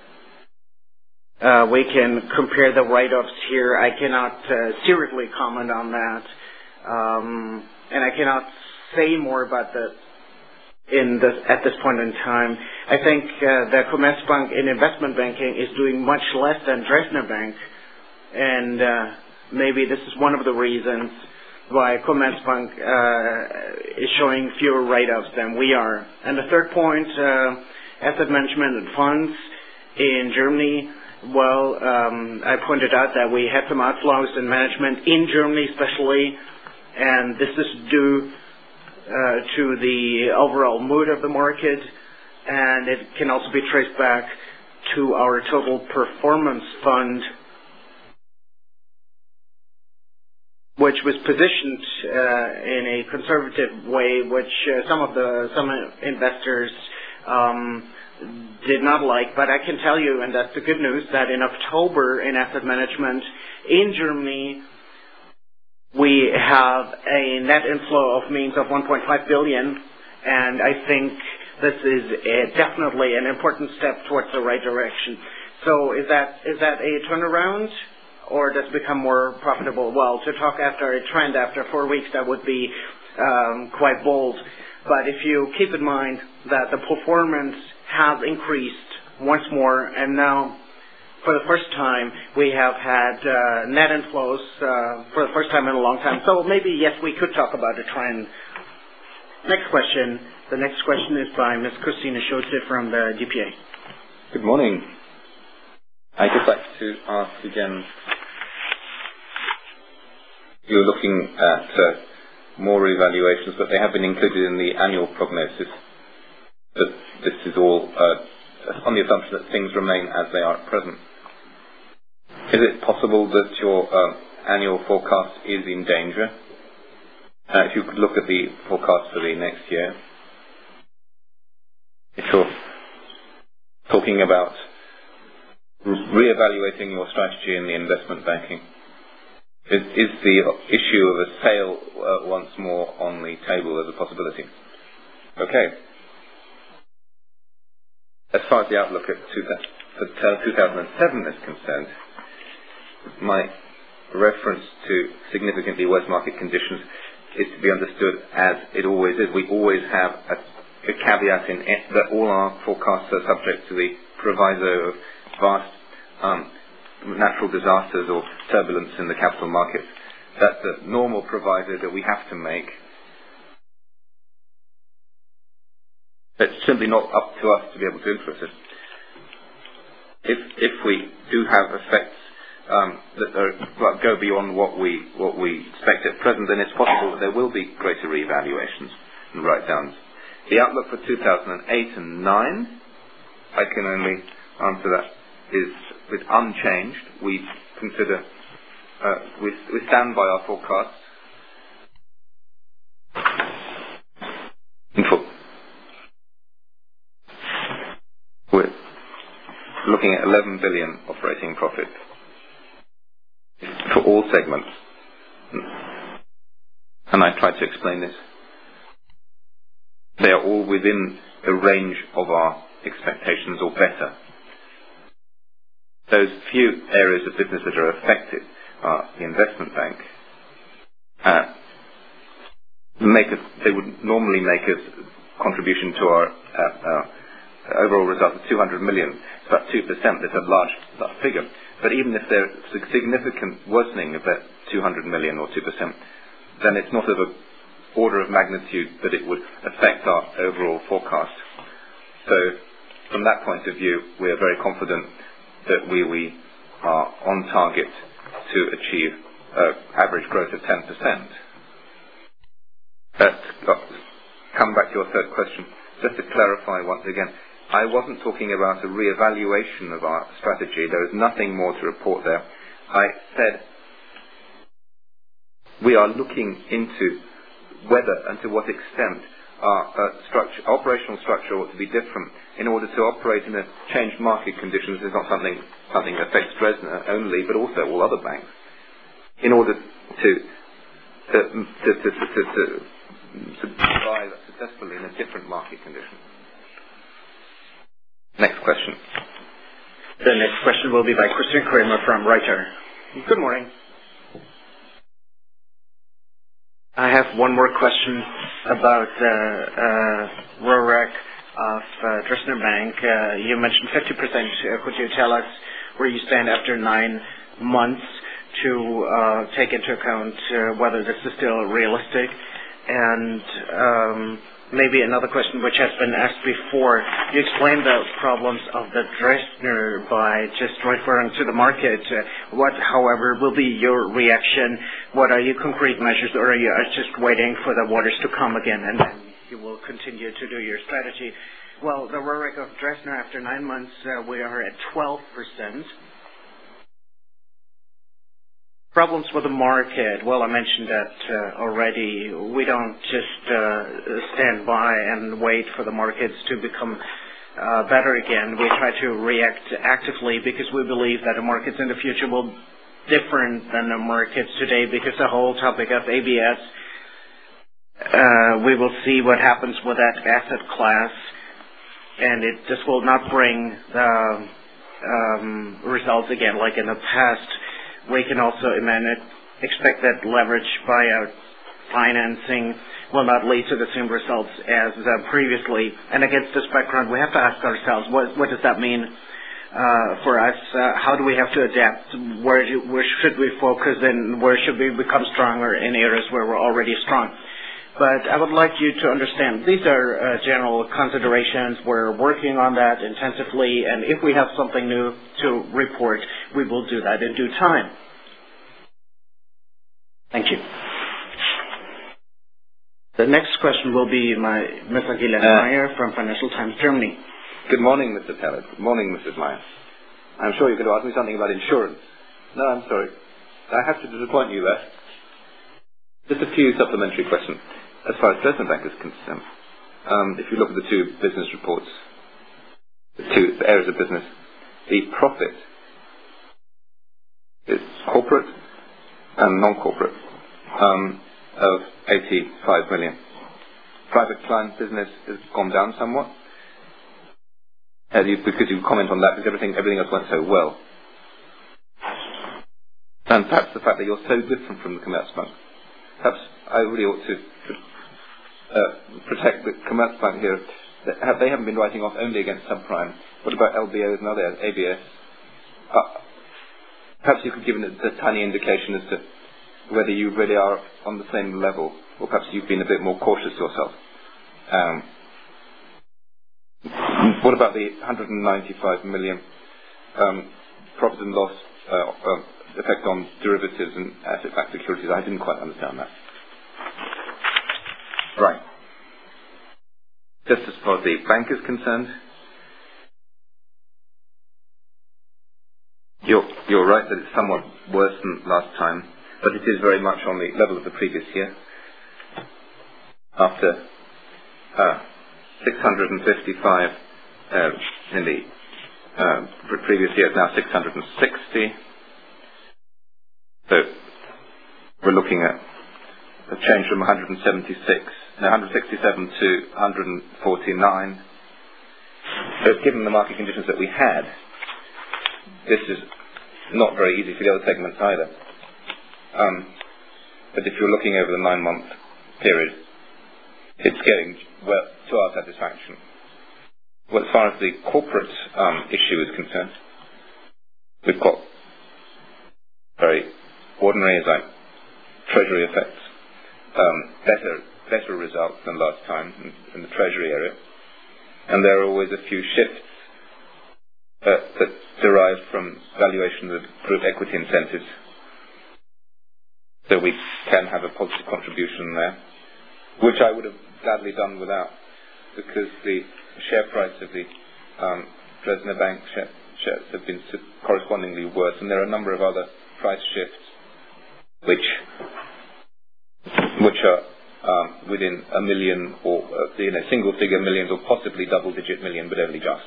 We can compare the write-ups here. I cannot seriously comment on that, and I cannot say more about that at this point in time. I think that Commerzbank in investment banking is doing much less than Dresdner Bank, and maybe this is one of the reasons why Commerzbank is showing fewer write-ups than we are. And the third point, asset management and funds in Germany. Well, I pointed out that we had some outflows in management in Germany especially, and this is due to the overall mood of the market, and it can also be traced back to our total performance fund, which was positioned in a conservative way, which some investors did not like. But I can tell you, and that's the good news, that in October in asset management in Germany, we have a net inflow of means of 1.5 billion, and I think this is definitely an important step towards the right direction. So is that a turnaround, or does it become more profitable? Well, to talk after a trend after 4 weeks, that would be quite bold. But if you keep in mind that the performance has increased once more, and now for the first time we have had net inflows for the first time in a long time. So maybe, yes, we could talk about a trend. Next question. The next question is by Ms. Christine Schulze from the DPA. Good morning. I'd just like to ask again, you're looking at more revaluations, but they have been included in the annual prognosis. But this is all on the assumption that things remain as they are at present. Is it possible that your annual forecast is in danger If you could look at the forecast for the next year, if you're talking about re-evaluating your strategy in the investment banking, is the issue of a sale once more on the table as a possibility? Okay. As far as the outlook for 2007 is concerned, my reference to significantly worse market conditions is to be understood as it always is. We always have a caveat in it that all our forecasts are subject to the proviso of vast natural disasters or turbulence in the capital markets. That's a normal proviso that we have to make. It's simply not up to us to be able to influence it. If we do have effects that go beyond what we expect at present, then it's possible that there will be greater revaluations and write-downs. The outlook for 2008 and 2009, I can only answer that is unchanged. We consider we stand by our forecasts. We're looking at 11 billion operating profit for all segments. And I tried to explain this. They are all within the range of our expectations or better. Those few areas of business that are affected are the investment bank. They would normally make a contribution to our overall result of 200 million. It's about 2%. It's a large figure. But even if there's a significant worsening of that 200 million or 2%, then it's not of an order of magnitude that it would affect our overall forecast. So from that point of view, we are very confident that we are on target to achieve average growth of 10%. Come back to your third question. Just to clarify once again, I wasn't talking about a re-evaluation of our strategy. There is nothing more to report there. I said we are looking into whether and to what extent our operational structure ought to be different in order to operate in a changed market conditions. It's not something that affects Dresdner only, but also all other banks, in order to survive successfully in a different market condition. Next question. The next question will be by Christian Kramer from Reuters. Good morning. I have one more question about RORAC of Dresdner Bank. You mentioned 50%. Could you tell us where you stand after 9 months to take into account whether this is still realistic? And maybe another question which has been asked before. You explained the problems of the Dresdner by just referring to the market. What, however, will be your reaction? What are your concrete measures, or are you just waiting for the waters to come again and then you will continue to do your strategy? Well, the RORAC of Dresdner after 9 months, we are at 12%. Problems with the market. Well, I mentioned that already. We don't just stand by and wait for the markets to become better again. We try to react actively because we believe that the markets in the future will be different than the markets today, because the whole topic of ABS, we will see what happens with that asset class, and this will not bring results again like in the past. We can also expect that leverage buyout financing will not lead to the same results as previously. And against this background, we have to ask ourselves, what does that mean for us? How do we have to adapt? Where should we focus, and where should we become stronger in areas where we're already strong? But I would like you to understand, these are general considerations. We're working on that intensively, and if we have something new to report, we will do that in due time. Thank you. The next question will be Mr. Gilles Meyer from Financial Times, Germany. Good morning, Mr. Teller. Good morning, Mrs. Meyer. I'm sure you're going to ask me something about insurance. No, I'm sorry. I have to disappoint you there. Just a few supplementary questions. As far as Dresdner Bank is concerned, if you look at the two business reports, the two areas of business, the profit is corporate and non-corporate of 85 million. Private client business has gone down somewhat. Because you comment on that, because everything else went so well. And perhaps the fact that you're so different from the Commerzbank. Perhaps I really ought to protect the Commerzbank here. They haven't been writing off only against subprime. What about LBOs and other ABS? Perhaps you could give a tiny indication as to whether you really are on the same level, or perhaps you've been a bit more cautious yourself. What about the 195 million profit and loss effect on derivatives and asset-backed securities? I didn't quite understand that. Right. Just as far as the bank is concerned, you're right that it's somewhat worse than last time, but it is very much on the level of the previous year. After 655 in the previous year, it's now 660. So we're looking at a change from 167 to 149. So given the market conditions that we had, this is not very easy for the other segments either. But if you're looking over the 9-month period, it's getting well to our satisfaction. Well, as far as the corporate issue is concerned, we've got very ordinary, as like treasury effects, better results than last time in the treasury area, and there are always a few shifts that derive from valuation of group equity incentives. So we can have a positive contribution there, which I would have gladly done without, because the share price of the Dresdner Bank shares have been correspondingly worse, and there are a number of other price shifts which are within a million or single figure millions or possibly double digit million, but only just.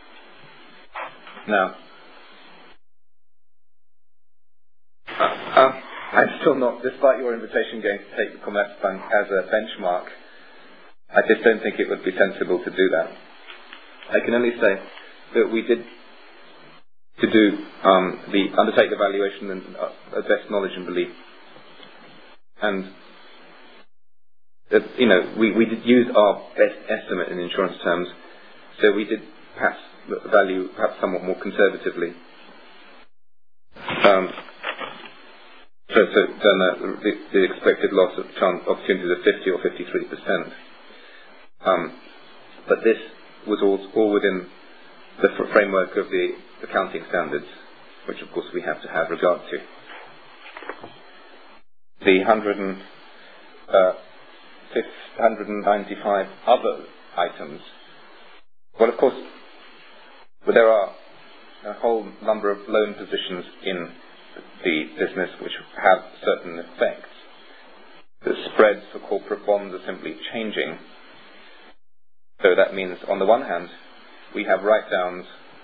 Now, I'm still not, despite your invitation, going to take the Commerzbank as a benchmark. I just don't think it would be sensible to do that. I can only say that we did undertake the valuation and best knowledge and belief, and that we did use our best estimate in insurance terms, so we did perhaps value somewhat more conservatively. So than the expected loss of opportunities of 50 or 53%. But this was all within the framework of the accounting standards, which of course we have to have regard to. The 195 other items, well, of course, there are a whole number of loan positions in the business which have certain effects. The spreads for corporate bonds are simply changing. So that means, on the one hand, we have write-downs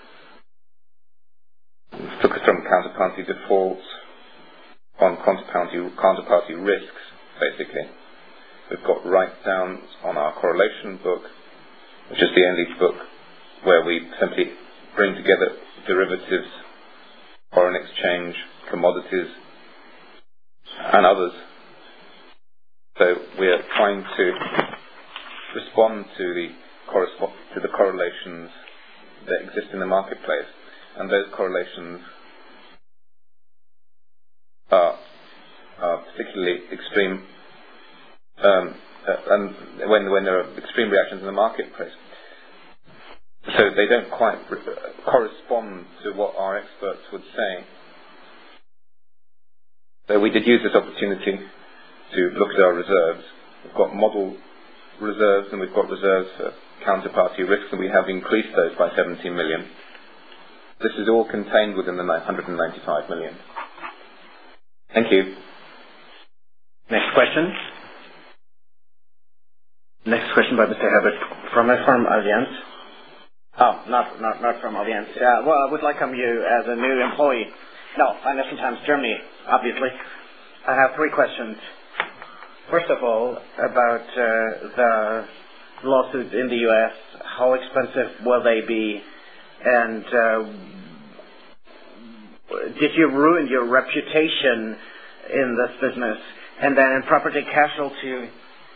from counterparty defaults on counterparty risks, basically. We've got write-downs on our correlation book, which is the only book where we simply bring together derivatives, foreign exchange, commodities, and others. So we are trying to respond to the correlations that exist in the marketplace, and those correlations are particularly extreme, and when there are extreme reactions in the marketplace. So they don't quite correspond to what our experts would say. So we did use this opportunity to look at our reserves. We've got model reserves and we've got reserves for counterparty risks, and we have increased those by 17 million. This is all contained within the 195 million. Thank you. Next question. Next question by Mr. Herbert from Allianz. Oh, not from Allianz. Well, I would welcome you as a new employee. No, Financial Times Germany, obviously. I have 3 questions. First of all, about the lawsuits in the U.S. How expensive will they be? And did you ruin your reputation in this business? And then in property casualty,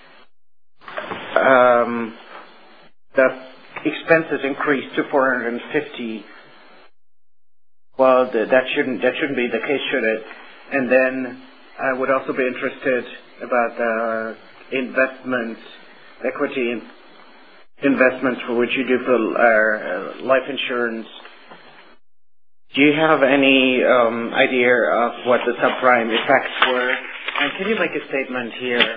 the expenses increased to 450. Well, that shouldn't be the case, should it? And then I would also be interested about the investments, equity investments for which you do for life insurance. Do you have any idea of what the subprime effects were? And can you make a statement here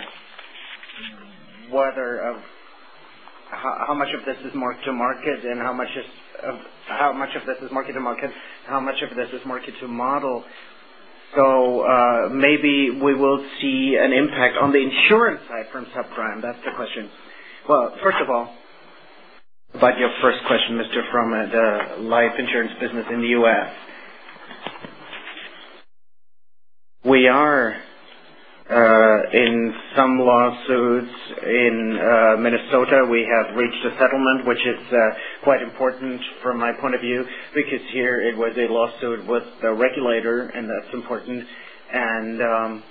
whether how much of this is market to market and how much of this is market to market, how much of this is market to model? So maybe we will see an impact on the insurance side from subprime. That's the question. Well, first of all, about your first question, Mr. From the life insurance business in the U.S. We are in some lawsuits in Minnesota. We have reached a settlement, which is quite important from my point of view, because here it was a lawsuit with the regulator, and that's important. And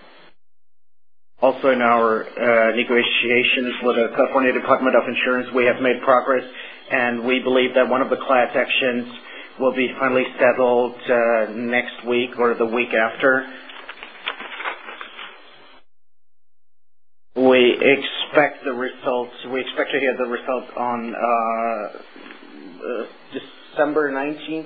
also in our negotiations with the California Department of Insurance, we have made progress, and we believe that one of the class actions will be finally settled next week or the week after. We expect the results. We expect to hear the results on December 19th,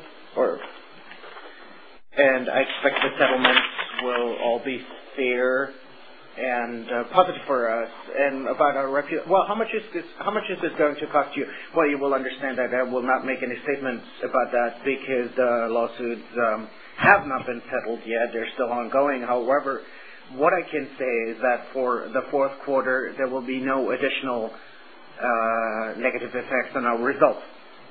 and I expect the settlements will all be fair and positive for us. And about our reputation. Well, how much is this going to cost you? Well, you will understand that I will not make any statements about that because the lawsuits have not been settled yet. They're still ongoing. However, what I can say is that for the fourth quarter, there will be no additional negative effects on our results.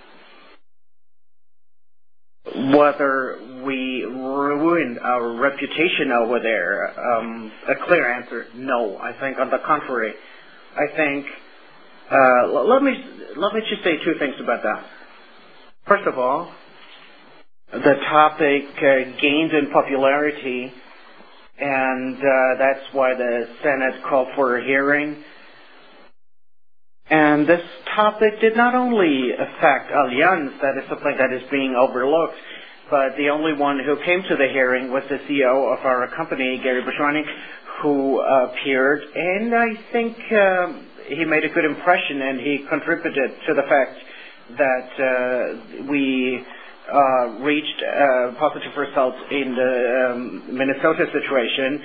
Whether we ruined our reputation over there, a clear answer, no. I think on the contrary. I think, let me just say 2 things about that. First of all, the topic gained in popularity, and that's why the Senate called for a hearing. And this topic did not only affect Allianz, that is something that is being overlooked, but the only one who came to the hearing was the CEO of our company, Gary Bushwani, who appeared, and I think he made a good impression, and he contributed to the fact that we reached positive results in the Minnesota situation.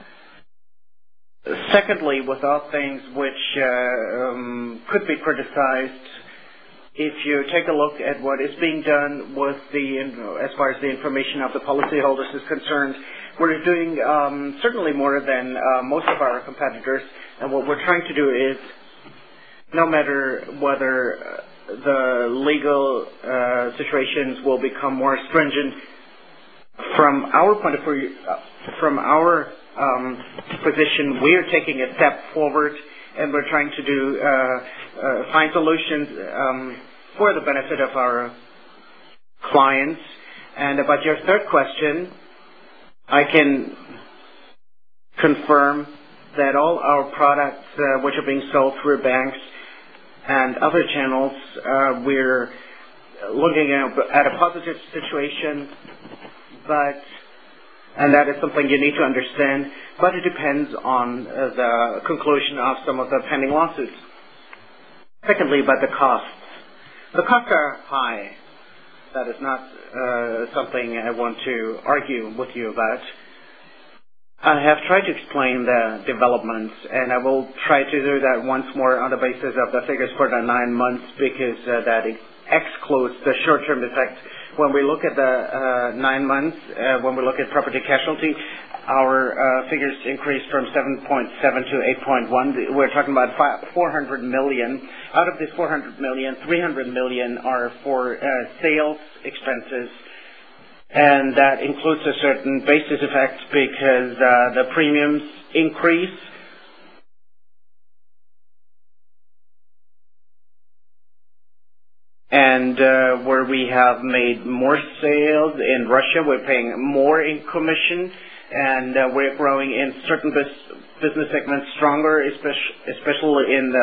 Secondly, without things which could be criticized, if you take a look at what is being done with as far as the information of the policyholders is concerned, we're doing certainly more than most of our competitors. And what we're trying to do is, no matter whether the legal situations will become more stringent, from our point of view, from our position, we are taking a step forward, and we're trying to find solutions for the benefit of our clients. And about your third question, I can confirm that all our products which are being sold through banks and other channels, we're looking at a positive situation, and that is something you need to understand, but it depends on the conclusion of some of the pending lawsuits. Secondly, about the costs. The costs are high. That is not something I want to argue with you about. I have tried to explain the developments, and I will try to do that once more on the basis of the figures for the 9 months, because that excludes the short-term effect When we look at the 9 months, when we look at property casualty, our figures increased from 7.7 to 8.1. We're talking about 400 million. Out of this 400 million, 300 million are for sales expenses, and that includes a certain basis effect because the premiums increase. And where we have made more sales in Russia, we're paying more in commission, and we're growing in certain business segments stronger, especially in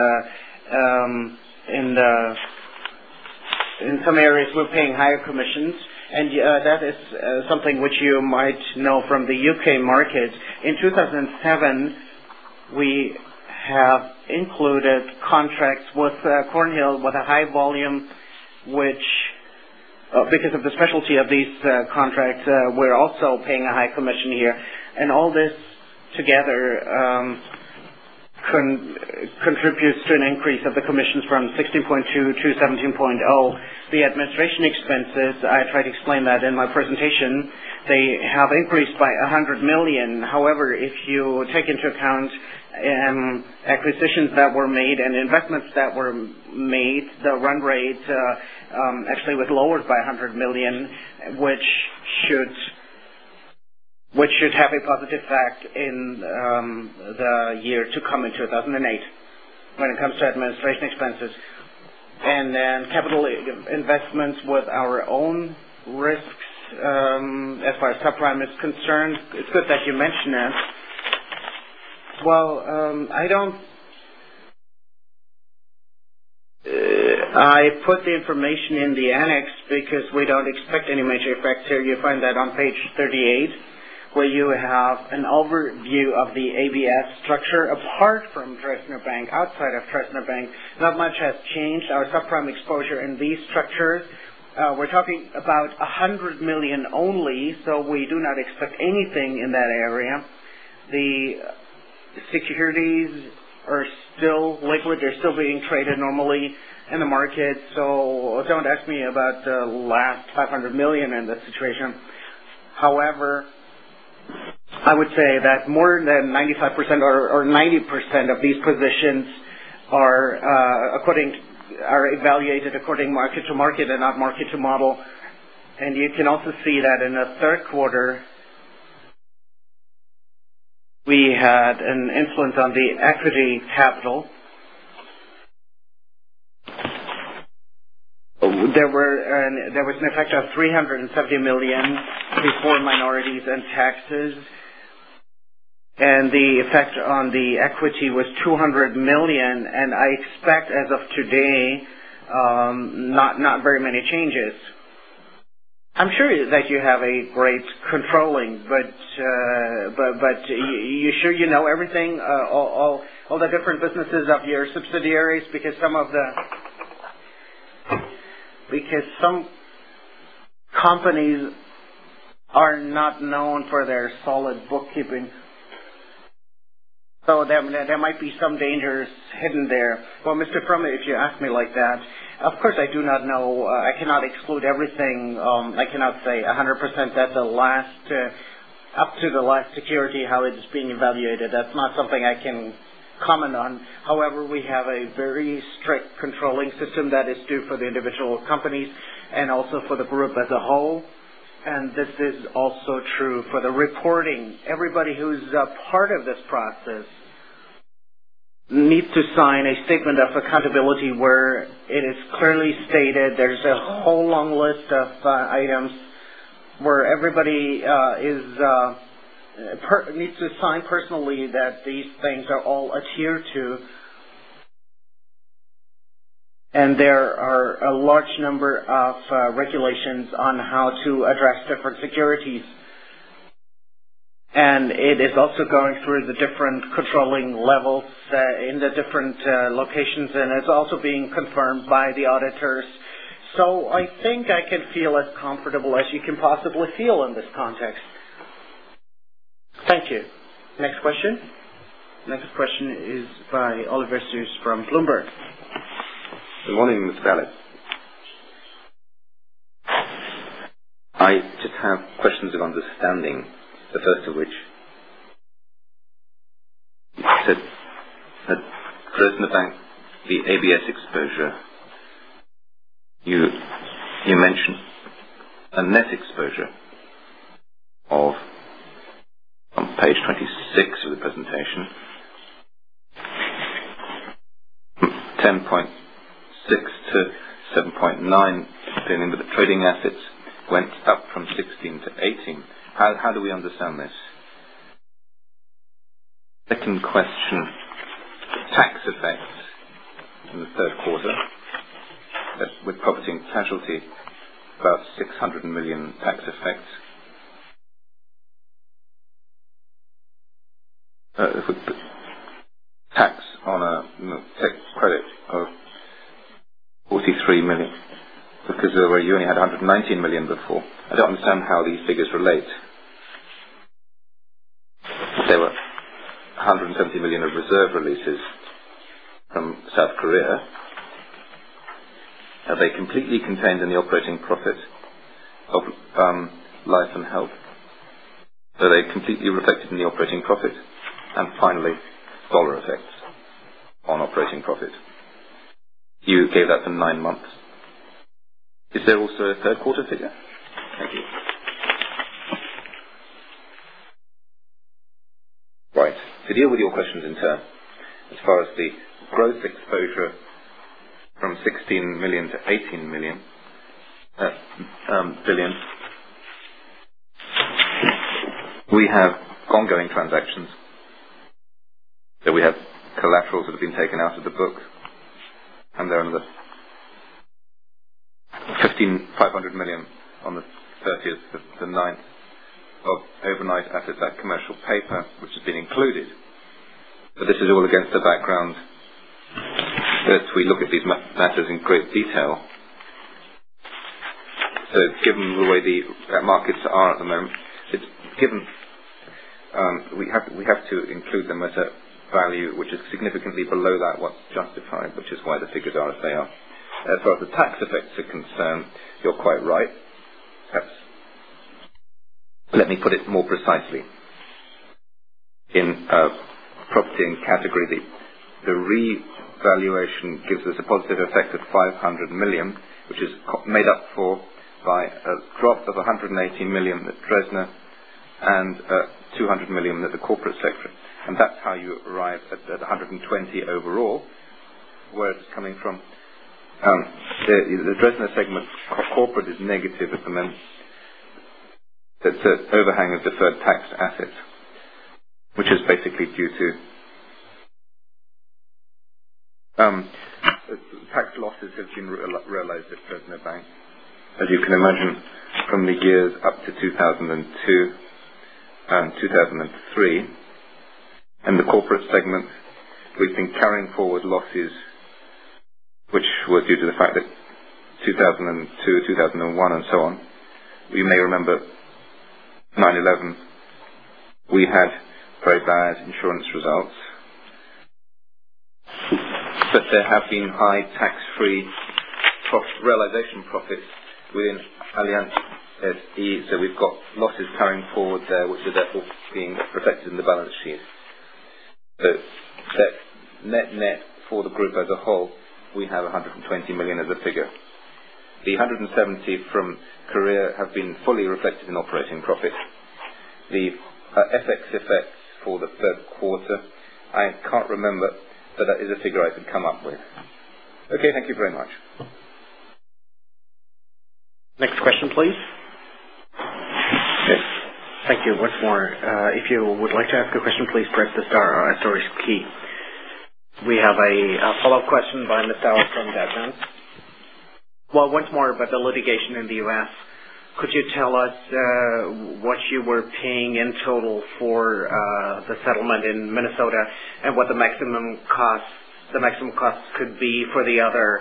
some areas we're paying higher commissions. And that is something which you might know from the UK market. In 2007, we have included contracts with Cornhill with a high volume, which, because of the specialty of these contracts, we're also paying a high commission here. And all this together contributes to an increase of the commissions from 16.2 to 17.0. The administration expenses, I tried to explain that in my presentation, they have increased by 100 million. However, if you take into account acquisitions that were made and investments that were made, the run rate actually was lowered by 100 million, which should have a positive effect in the year to come in 2008 when it comes to administration expenses. And then capital investments with our own risks, as far as subprime is concerned. It's good that you mention that. Well, I put the information in the annex because we don't expect any major effects here. You find that on page 38, where you have an overview of the ABS structure. Apart from Dresdner Bank, outside of Dresdner Bank, not much has changed. Our subprime exposure in these structures, we're talking about 100 million only, so we do not expect anything in that area. The securities are still liquid. They're still being traded normally in the market, so don't ask me about the last 500 million in this situation. However, I would say that more than 95% or 90% of these positions are evaluated according market to market and not market to model. And you can also see that in the third quarter, we had an influence on the equity capital. There was an effect of 370 million before minorities and taxes, and the effect on the equity was 200 million. And I expect, as of today, not very many changes. I'm sure that you have a great controlling, but you sure you know everything, all the different businesses of your subsidiaries, because some companies are not known for their solid bookkeeping. So there might be some dangers hidden there. Well, Mr. Fromme, if you ask me like that, of course I do not know. I cannot exclude everything. I cannot say 100% that up to the last security, how it is being evaluated. That's not something I can comment on. However, we have a very strict controlling system that is due for the individual companies and also for the group as a whole. And this is also true for the reporting. Everybody who's a part of this process needs to sign a statement of accountability where it is clearly stated. There's a whole long list of items where everybody needs to sign personally that these things are all adhered to. And there are a large number of regulations on how to address different securities. And it is also going through the different controlling levels in the different locations, and it's also being confirmed by the auditors. So I think I can feel as comfortable as you can possibly feel in this context. Thank you. Next question. Next question is by Oliver Süss from Bloomberg. Good morning, Mr. Ballard. have questions of understanding, the first of which you said that Dresdner Bank, the ABS exposure, you mentioned a net exposure of, on page 26 of the presentation, 10.6 to 7.9 billion, but the trading assets went up from 16 to 18. How do we understand this? Second question, tax effects in the third quarter. With property and casualty, about 600 million tax effects. If we put tax on a tax credit of 43 million, because you only had 119 million before. I don't understand how these figures relate. There were 170 million of reserve releases from South Korea. Are they completely contained in the operating profit of life and health? Are they completely reflected in the operating profit? And finally, dollar effects on operating profit. You gave that for 9 months. Is there also a third quarter figure? Thank you. Right. To deal with your questions in turn, as far as the growth exposure from 16 million to 18 million billion, we have ongoing transactions. So we have collaterals that have been taken out of the book, and there are another 500 million on the 30th of the 9th of overnight asset-backed commercial paper, which has been included. But this is all against the background that we look at these matters in great detail. So given the way the markets are at the moment, it's given we have to include them at a value which is significantly below that what's justified, which is why the figures are as they are. As far as the tax effects are concerned, you're quite right. Let me put it more precisely. In property and category, the revaluation gives us a positive effect of 500 million, which is made up for by a drop of 180 million at Dresdner and 200 million at the corporate sector. And that's how you arrive at 120 overall. Where it's coming from, the Dresdner segment corporate is negative at the moment. It's an overhang of deferred tax assets, which is basically due to tax losses have been realized at Dresdner Bank. As you can imagine, from the years up to 2002 and 2003, in the corporate segment, we've been carrying forward losses which were due to the fact that 2002, 2001 and so on. You may remember 9/11, we had very bad insurance results, but there have been high tax-free realization profits within Allianz SE, so we've got losses carrying forward there which are therefore being reflected in the balance sheet. So that net for the group as a whole, we have 120 million as a figure. The 170 from Korea have been fully reflected in operating profit. The FX effects for the third quarter, I can't remember, but that is a figure I could come up with. Okay, thank you very much. Next question, please. Yes. Thank you. Once more, if you would like to ask a question, please press the star or asterisk key. We have a follow-up question by Mr. Howard from Dow Jones. Well, once more about the litigation in the U.S. Could you tell us what you were paying in total for the settlement in Minnesota, and what the maximum costs could be for the other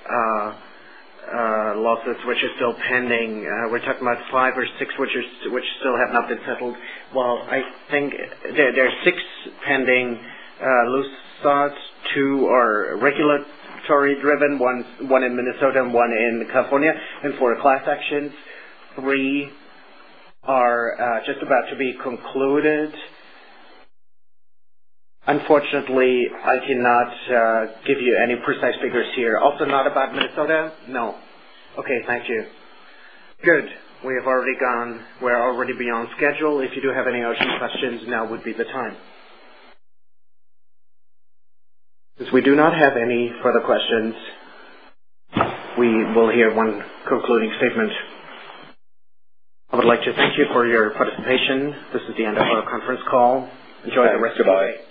lawsuits which are still pending? We're talking about 5 or 6 which still have not been settled. Well, I think there are 6 pending lawsuits. 2 are regulatory driven, one in Minnesota and one in California, and 4 class actions. 3 are just about to be concluded. Unfortunately, I cannot give you any precise figures here. Also not about Minnesota? No. Okay, thank you. Good. We're already beyond schedule. If you do have any urgent questions, now would be the time. Since we do not have any further questions, we will hear one concluding statement. I would like to thank you for your participation. This is the end of our conference call. Enjoy the rest of your day.